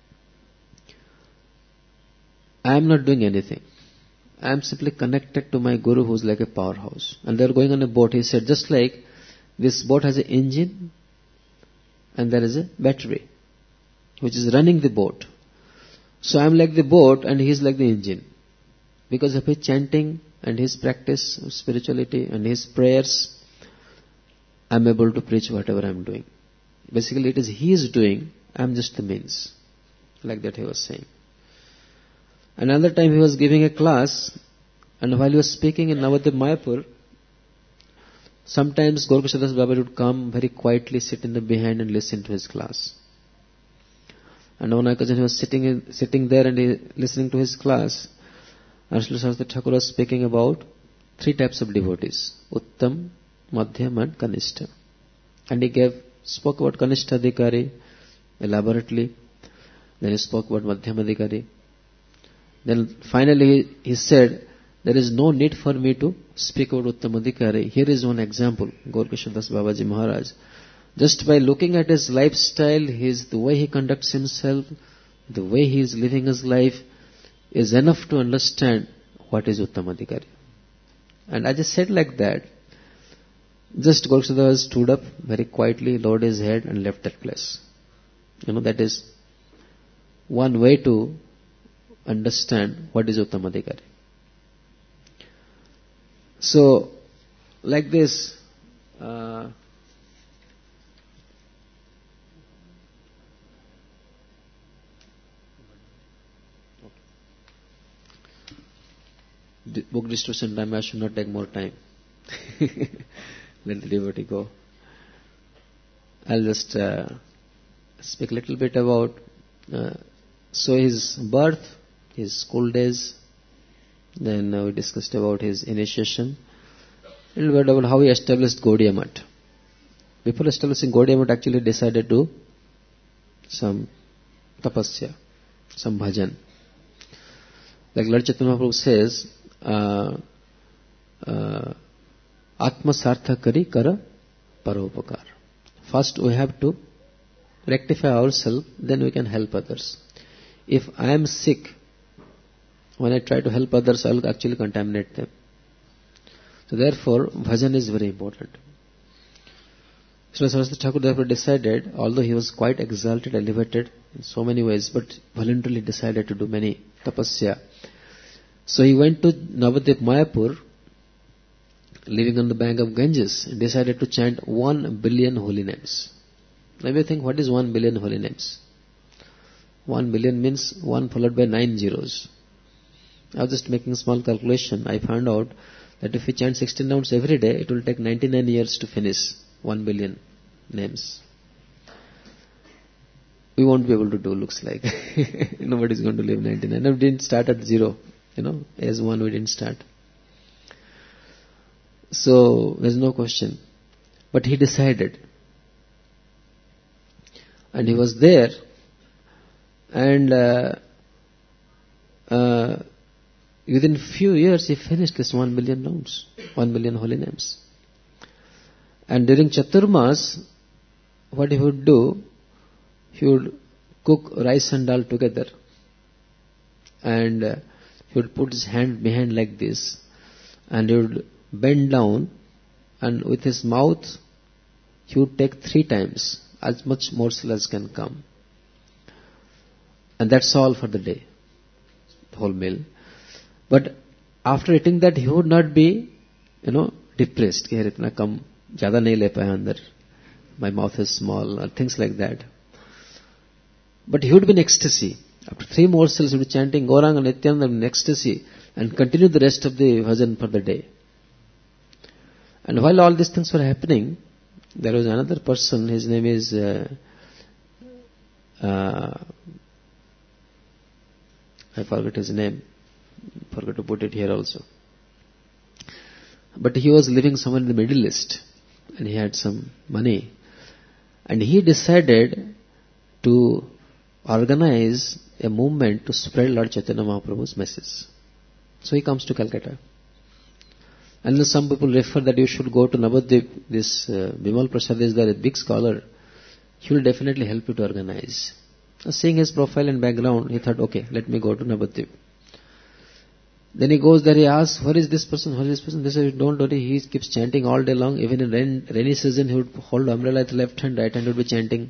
I am not doing anything. I am simply connected to my guru who is like a powerhouse. And they are going on a boat. He said, just like this boat has an engine and there is a battery which is running the boat. So I am like the boat and he is like the engine. Because of his chanting and his practice of spirituality and his prayers, I am able to preach whatever I am doing. Basically it is he is doing, I am just the means. Like that he was saying. Another time he was giving a class, and while he was speaking in Navadvip Mayapur, sometimes Gaura-Kishora Babaji would come very quietly, sit in the behind and listen to his class. And one occasion he was sitting in, sitting there and he, listening to his class, and Srila Saraswati Thakur was speaking about three types of devotees, Uttam, Madhyam and Kanishta. And he gave, spoke about Kanishta Adhikari elaborately, then he spoke about Madhyam Adhikari. Then finally he said, there is no need for me to speak about Uttam Adhikari. Here is one example, Gaura-Kishora Babaji Maharaj. Just by looking at his lifestyle, his, the way he conducts himself, the way he is living his life, is enough to understand what is Uttam Adhikari. And I just said like that, just Gaura-Kishora stood up very quietly, lowered his head and left that place. You know, that is one way to understand what is Uttam Adhikari. So, like this, uh, book distribution time, I should not take more time. Let the devotee go. I'll just uh, speak a little bit about uh, so his birth, his school days, then uh, we discussed about his initiation, a little bit about how he established Gaudiya Math. Before establishing Gaudiya Math, actually decided to some tapasya, some bhajan. Like Lord Chaitanya Mahaprabhu says, uh, uh, Atma sartha kari kara paropakar. First we have to rectify ourselves, then we can help others. If I am sick, when I try to help others, I will actually contaminate them. So therefore, bhajan is very important. Srila Saraswati Thakur therefore decided, although he was quite exalted, elevated in so many ways, but voluntarily decided to do many tapasya. So he went to Navadvip Mayapur, living on the bank of Ganges, and decided to chant one billion holy names. Now you think, what is one billion holy names? One billion means one followed by nine zeros. I was just making a small calculation. I found out that if we chant sixteen rounds every day, it will take ninety-nine years to finish one billion names. we won't be able to do, looks like. Nobody's going to live ninety-nine. And we didn't start at zero. You know, as one we didn't start. So, there's no question. But he decided. And he was there. And uh, uh, within few years he finished this one million rounds. One million holy names. And during Chaturmas, what he would do, he would cook rice and dal together. And uh, he would put his hand behind like this. And he would bend down. And with his mouth, he would take three times. As much morsel as can come. And that's all for the day. The whole meal. But after eating that, he would not be, you know, depressed. Ki, itna kam, zyada nahi le paya andar. My mouth is small, or things like that. But he would be in ecstasy. After three morsels, he would be chanting Gauranga Nityananda in ecstasy and continue the rest of the bhajan for the day. And while all these things were happening, there was another person, his name is uh, uh, I forgot his name, forgot to put it here also. But he was living somewhere in the Middle East and he had some money. And he decided to organize a movement to spread Lord Chaitanya Mahaprabhu's message. So he comes to Calcutta. And then some people refer that you should go to Navadvip. This uh, Bimal Prasad is there, a big scholar. He will definitely help you to organize. Now, seeing his profile and background, he thought, okay, let me go to Navadvip. Then he goes there, he asks, where is this person, where is this person? They say, don't worry, he keeps chanting all day long. Even in rain, rainy season, he would hold umbrella at the left hand, right hand, he would be chanting.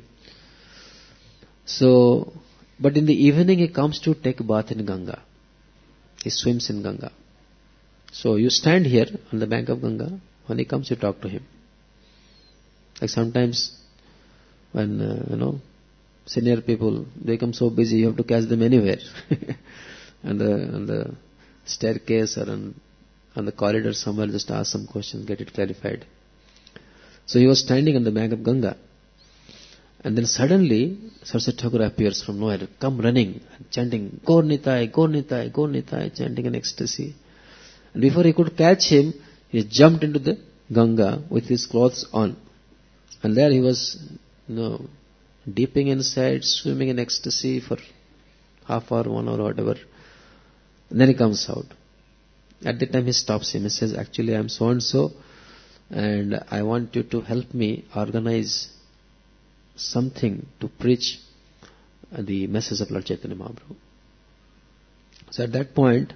So, but in the evening, he comes to take a bath in Ganga. He swims in Ganga. So you stand here on the bank of Ganga. When he comes, you talk to him. Like sometimes when, uh, you know, senior people, they become so busy, you have to catch them anywhere. on, the, on the staircase or on, on the corridor somewhere, just ask some questions, get it clarified. So he was standing on the bank of Ganga. And then suddenly, Saraswati Thakur appears from nowhere, come running, chanting, Gaur Nitai, Gaur Nitai, Gaur Nitai, chanting in ecstasy. And before he could catch him, he jumped into the Ganga with his clothes on. And there he was, you know, dipping inside, swimming in ecstasy for half hour, one hour, whatever. And then he comes out. At that time he stops him. He says, actually I am so and so, and I want you to help me organize something to preach the message of Lord Chaitanya Mahaprabhu. So at that point,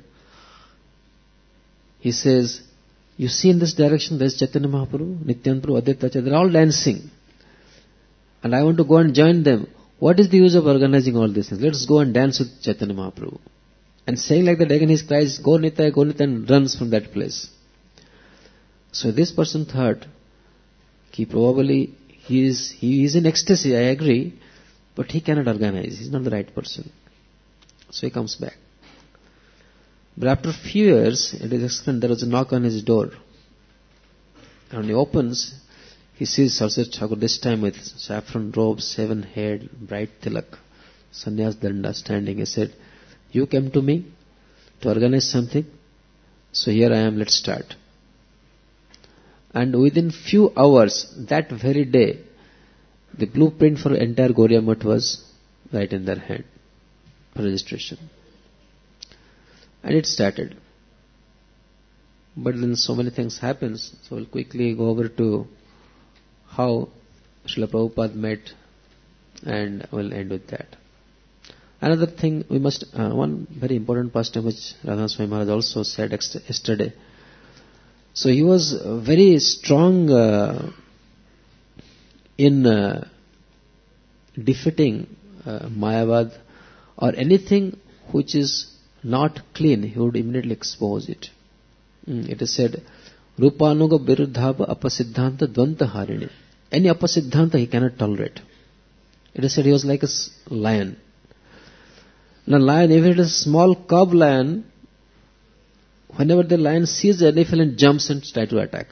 he says, you see in this direction, there is Chaitanya Mahaprabhu, Nityananda Prabhu, Advaita Acharya, they are all dancing. And I want to go and join them. What is the use of organizing all these things? Let us go and dance with Chaitanya Mahaprabhu. And saying like that, again he cries, Gaur Nitai, Gaur Nitai, and runs from that place. So this person thought, he probably, he is, he is in ecstasy, I agree, but he cannot organize. He is not the right person. So he comes back. But after a few years, it is explained, there was a knock on his door. And when he opens, he sees Saraswati Thakur, this time with saffron robe, seven head, bright tilak, sannyas danda standing. He said, you came to me to organize something, so here I am, let's start. And within few hours, that very day, the blueprint for entire Gaudiya Math was right in their hand for registration. And it started. But then so many things happens, so we'll quickly go over to how Srila Prabhupada met, and we'll end with that. Another thing we must, uh, one very important pastime which Radha Swami Maharaj also said yesterday. So he was very strong uh, in uh, defeating uh, Mayavad or anything which is not clean, he would immediately expose it. Mm, it is said, Rupanuga Viruddhava Apasiddhanta Dvanta Harini. Any Apasiddhanta he cannot tolerate. It is said he was like a lion. And a lion, even if it is a small cub lion, whenever the lion sees the elephant, jumps and tries to attack.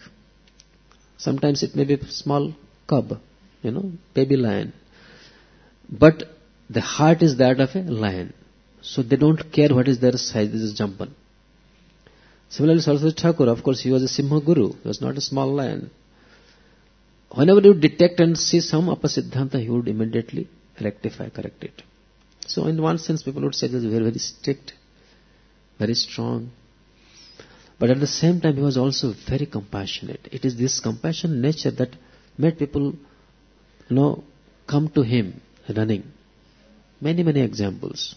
Sometimes it may be a small cub, you know, baby lion. But the heart is that of a lion. So they don't care what is their size, they just jump on. Similarly, Saraswati Thakur, of course, he was a Simha Guru. He was not a small lion. Whenever you detect and see some apasiddhanta, he would immediately rectify, correct it. So in one sense, people would say that he was very, very strict, very strong. But at the same time, he was also very compassionate. It is this compassionate nature that made people, you know, come to him running. Many, many examples.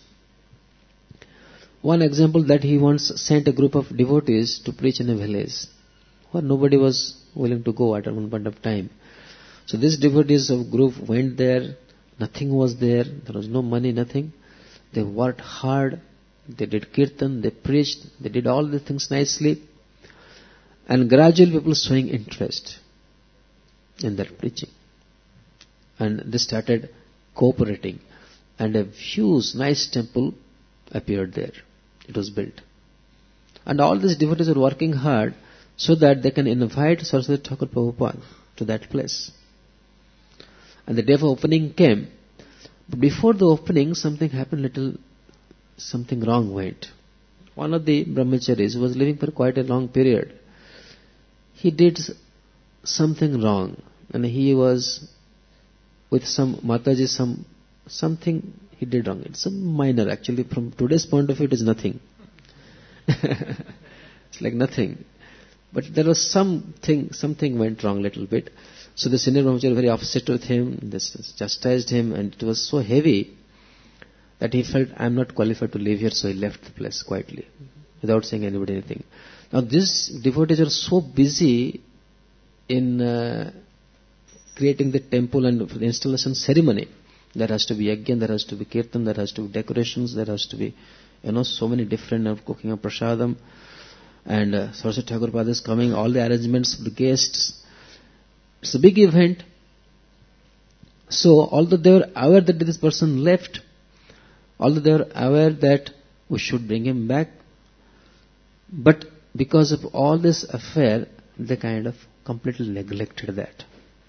One example that he once sent a group of devotees to preach in a village where nobody was willing to go at one point of time. So these devotees of group went there, nothing was there, there was no money, nothing. They worked hard, they did kirtan, they preached, they did all the things nicely. And gradually people showing interest in their preaching. And they started cooperating. And a huge, nice temple appeared there. It was built. And all these devotees were working hard so that they can invite Saraswati Thakur Prabhupada to that place. And the day of opening came. But before the opening, something happened, little, something wrong went. One of the brahmacharis who was living for quite a long period, he did something wrong. And he was with some Mataji, some something he did wrong. It's a minor, actually. From today's point of view, it is nothing. It's like nothing. But there was something, something went wrong a little bit. So the senior brahmachari was very upset with him, they chastised him, and it was so heavy that he felt, I am not qualified to live here, so he left the place quietly, without saying anybody anything. Now these devotees are so busy in uh, creating the temple and the installation ceremony. There has to be yajna, there has to be kirtan, there has to be decorations, there has to be, you know, so many different uh, cooking of prasadam. And uh, Saraswati Thakur Pada is coming, all the arrangements for the guests. It's a big event. So, although they were aware that this person left, although they were aware that we should bring him back, but because of all this affair, they kind of completely neglected that.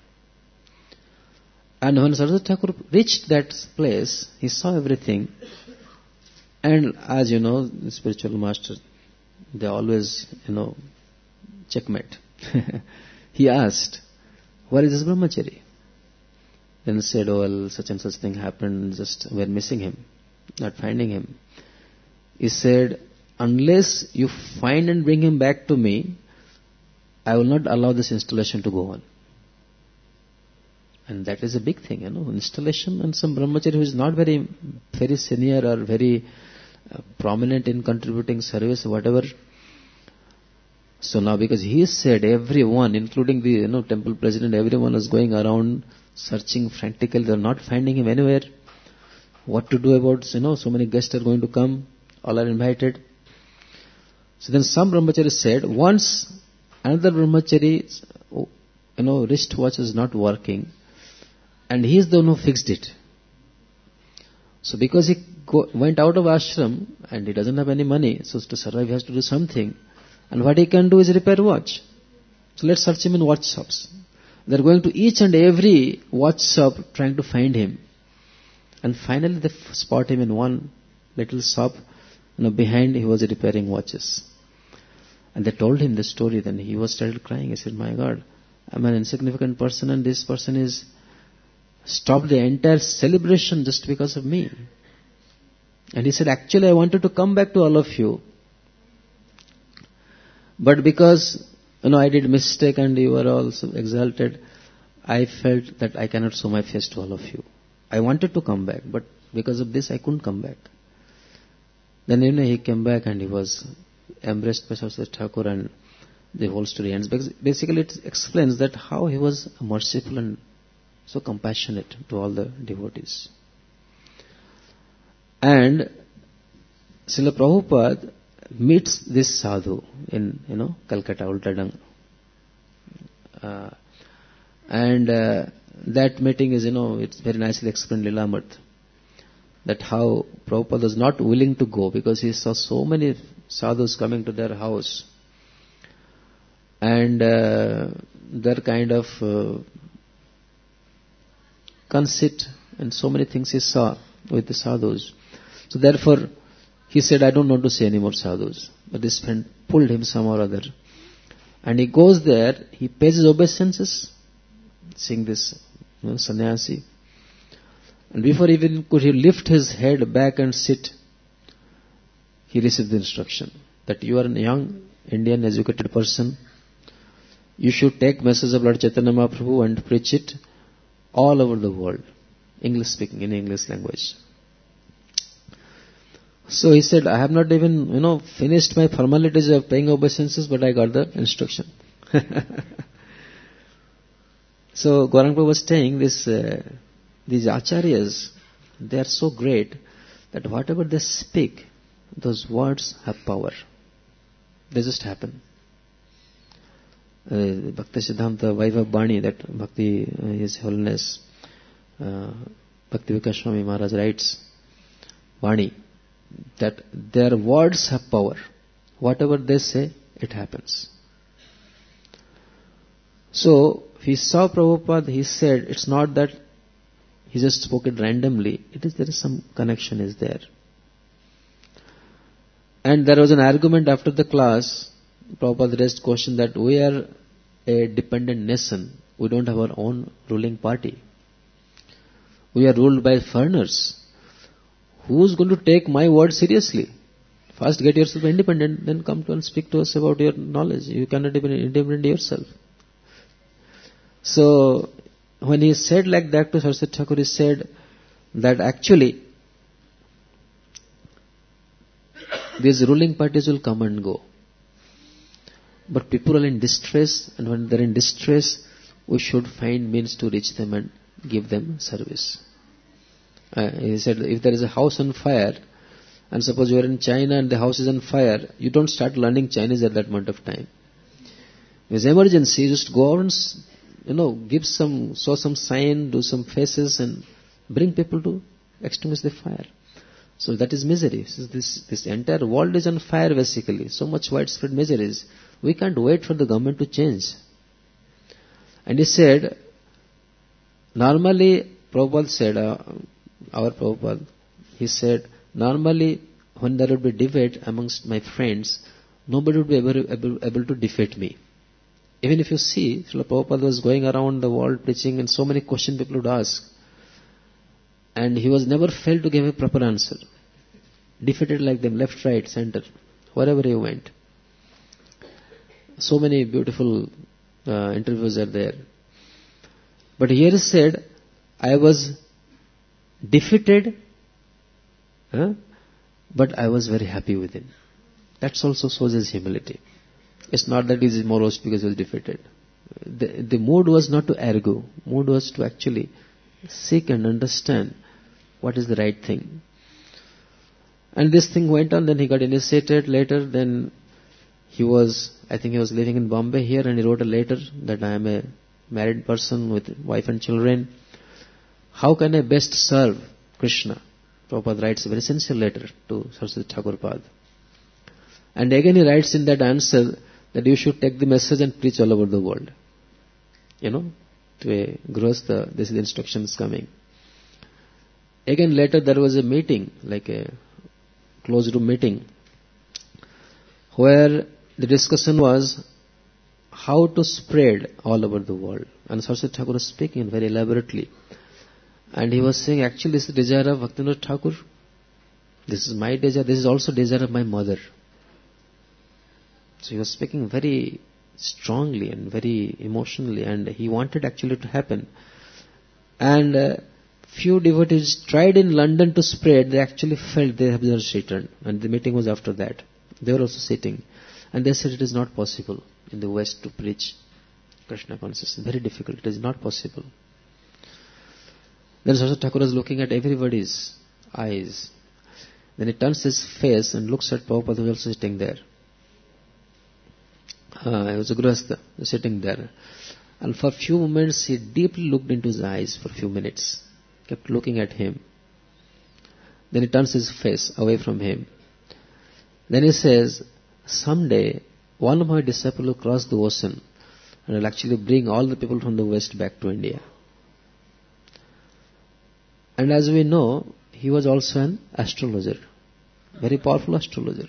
And when Saraswati Thakur reached that place, he saw everything. And as you know, the spiritual master, they always, you know, checkmate. He asked, where is this brahmachari? Then he said, oh, well, such and such thing happened, just we're missing him, not finding him. He said, unless you find and bring him back to me, I will not allow this installation to go on. And that is a big thing, you know, installation, and some brahmachari who is not very, very senior or very uh, prominent in contributing service or whatever. So now because he said everyone, including the, you know, temple president, everyone is going around searching frantically, they are not finding him anywhere. What to do about, you know, so many guests are going to come, all are invited. So then some brahmachari said, once another brahmachari, you know, wristwatch is not working, and he is the one who fixed it. So because he go, went out of ashram and he doesn't have any money, so to survive he has to do something. And what he can do is repair watch. So let's search him in watch shops. They're going to each and every watch shop trying to find him. And finally they spot him in one little shop. You know, behind he was repairing watches. And they told him the story. Then he was started crying. He said, my God, I'm an insignificant person and this person is stopped the entire celebration just because of me. And he said, actually I wanted to come back to all of you. But because, you know, I did mistake and you were also exalted, I felt that I cannot show my face to all of you. I wanted to come back, but because of this I couldn't come back. Then, you know, he came back and he was embraced by Saraswati Thakur, and the whole story ends. Because basically it explains that how he was merciful and so compassionate to all the devotees. And Srila Prabhupada meets this sadhu in, you know, Calcutta, Ultadang. Uh, and uh, that meeting is, you know, it's very nicely explained in Lilamrit. That how Prabhupada was not willing to go because he saw so many sadhus coming to their house. And uh, their kind of uh, conceit and so many things he saw. with the sadhus. So therefore, he said, I don't want to see any more sadhus. But this friend pulled him somehow or other. And he goes there, he pays his obeisances, seeing this you know, sannyasi. And before even could he lift his head back and sit, he received the instruction that you are a young Indian educated person. You should take message of Lord Chaitanya Mahaprabhu and preach it all over the world. English speaking, in English language. So he said, I have not even, you know, finished my formalities of paying obeisances, but I got the instruction. So Gauranga Prabhu was saying this, uh, these acharyas, they are so great that whatever they speak, those words have power. They just happen. Uh, Bhakti Siddhanta Vaibhav Bani, that Bhakti, uh, His Holiness, uh, Bhakti Vikas Swami Maharaj writes, Bani, that their words have power. Whatever they say, it happens. So, he saw Prabhupada, he said, it's not that he just spoke it randomly. It is, there is some connection is there. And there was an argument after the class. Prabhupada raised question that we are a dependent nation. We don't have our own ruling party. We are ruled by foreigners. Who's going to take my word seriously? First get yourself independent, then come to and speak to us about your knowledge. You cannot be independent yourself. So, when he said like that to Saraswati Thakur, he said that actually these ruling parties will come and go. But people are in distress, and when they're in distress, we should find means to reach them and give them service. Uh, he said, if there is a house on fire, and suppose you are in China and the house is on fire, you don't start learning Chinese at that moment of time. If there's emergency, just go out and, you know, give some, show some sign, do some faces, and bring people to extinguish the fire. So that is misery. So this, this entire world is on fire basically. So much widespread miseries. We can't wait for the government to change. And he said, normally, Prabhupada said, uh, our Prabhupada, he said, normally when there would be debate amongst my friends, nobody would be able, able, able to defeat me. Even if you see, Srila Prabhupada was going around the world preaching and so many questions people would ask. And he was never failed to give a proper answer. Defeated like them, left, right, center, wherever he went. So many beautiful uh, interviews are there. But here he said, I was defeated, huh? But I was very happy within. That also shows his humility. It's not that he is morose because he was defeated. The, the mood was not to argue. Mood was to actually seek and understand what is the right thing. And this thing went on, then he got initiated later, then he was, I think he was living in Bombay here, and he wrote a letter that I am a married person with wife and children. How can I best serve Krishna? Prabhupada writes a very sincere letter to Saraswati Thakur Pad. And again he writes in that answer that you should take the message and preach all over the world. You know, to a grihastha, this is the instructions coming. Again later there was a meeting, like a closed room meeting, where the discussion was how to spread all over the world. And Saraswati Thakur was speaking very elaborately. And he was saying, actually this is the desire of Bhaktivinoda Thakur. This is my desire. This is also desire of my mother. So he was speaking very strongly and very emotionally, and he wanted actually to happen. And uh, few devotees tried in London to spread. They actually felt they have just returned. And the meeting was after that. They were also sitting. And they said it is not possible in the West to preach Krishna consciousness. Very difficult. It is not possible. Then Saraswati Thakur was looking at everybody's eyes. Then he turns his face and looks at Prabhupada, who was also sitting there. Uh, he was a grihastha, sitting there. And for a few moments he deeply looked into his eyes for a few minutes. Kept looking at him. Then he turns his face away from him. Then he says, someday one of my disciples will cross the ocean and will actually bring all the people from the West back to India. And as we know, he was also an astrologer, very powerful astrologer.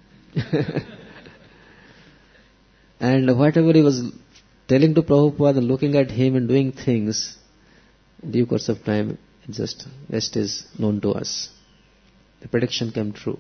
And whatever he was telling to Prabhupada and looking at him and doing things, in due course of time, it just rest is known to us. The prediction came true.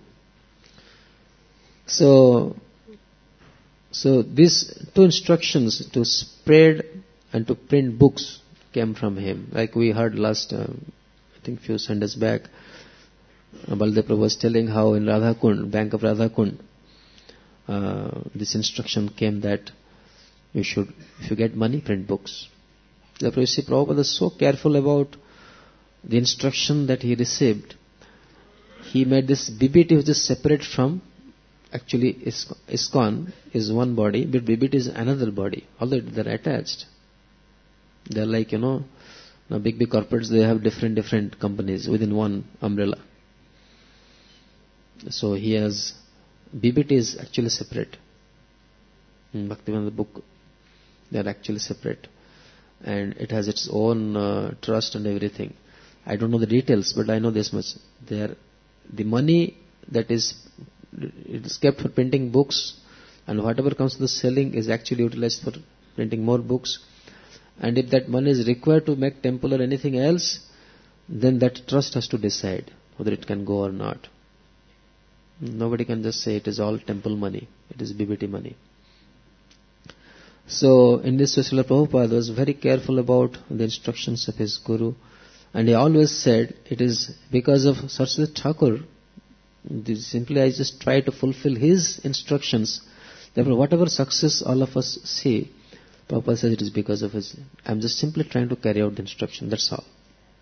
So, so these two instructions to spread and to print books came from him. Like we heard last, uh, I think few Sundays back, uh, Baldev Prabhu was telling how in Radhakund, Bank of Radhakund, uh, this instruction came that you should, if you get money, print books. Therefore, you see, Prabhupada was so careful about the instruction that he received. He made this B B T which is separate from, actually ISKCON is one body, but B B T is another body, although they are attached. They are like, you know, now big, big corporates, they have different, different companies within one umbrella. So he has, B B T is actually separate. In Bhaktivedanta book, they are actually separate. And it has its own uh, trust and everything. I don't know the details, but I know this much. They are, the money that is, it is kept for printing books, and whatever comes to the selling is actually utilized for printing more books. And if that money is required to make temple or anything else, then that trust has to decide whether it can go or not. Nobody can just say it is all temple money, it is B B T money. So in this way, Srila Prabhupada was very careful about the instructions of his Guru, and he always said, it is because of Saraswati Thakur, simply I just try to fulfill his instructions. Therefore, whatever success all of us see, Prabhupada says it is because of his. I am just simply trying to carry out the instruction, that's all.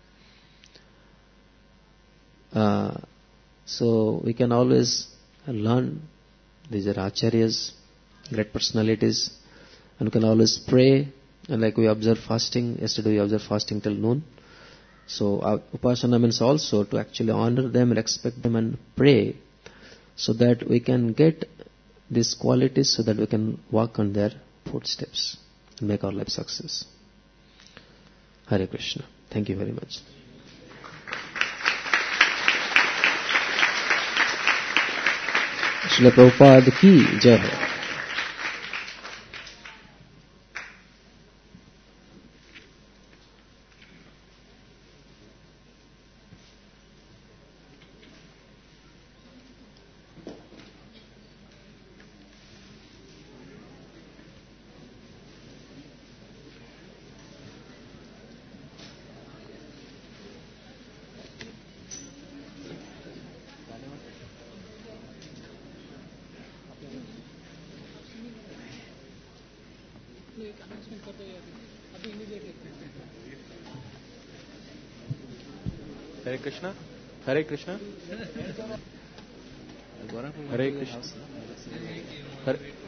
Uh, so we can always learn. These are acharyas, great personalities, and we can always pray. And like we observe fasting, yesterday we observed fasting till noon. So our upasana means also to actually honor them, respect them and pray, so that we can get these qualities, so that we can walk on their footsteps and make our life success. Hare Krishna. Thank you very much. Srila Prabhupada ki jai hai. Hare Krishna. Hare Krishna. Hare Krishna. Hare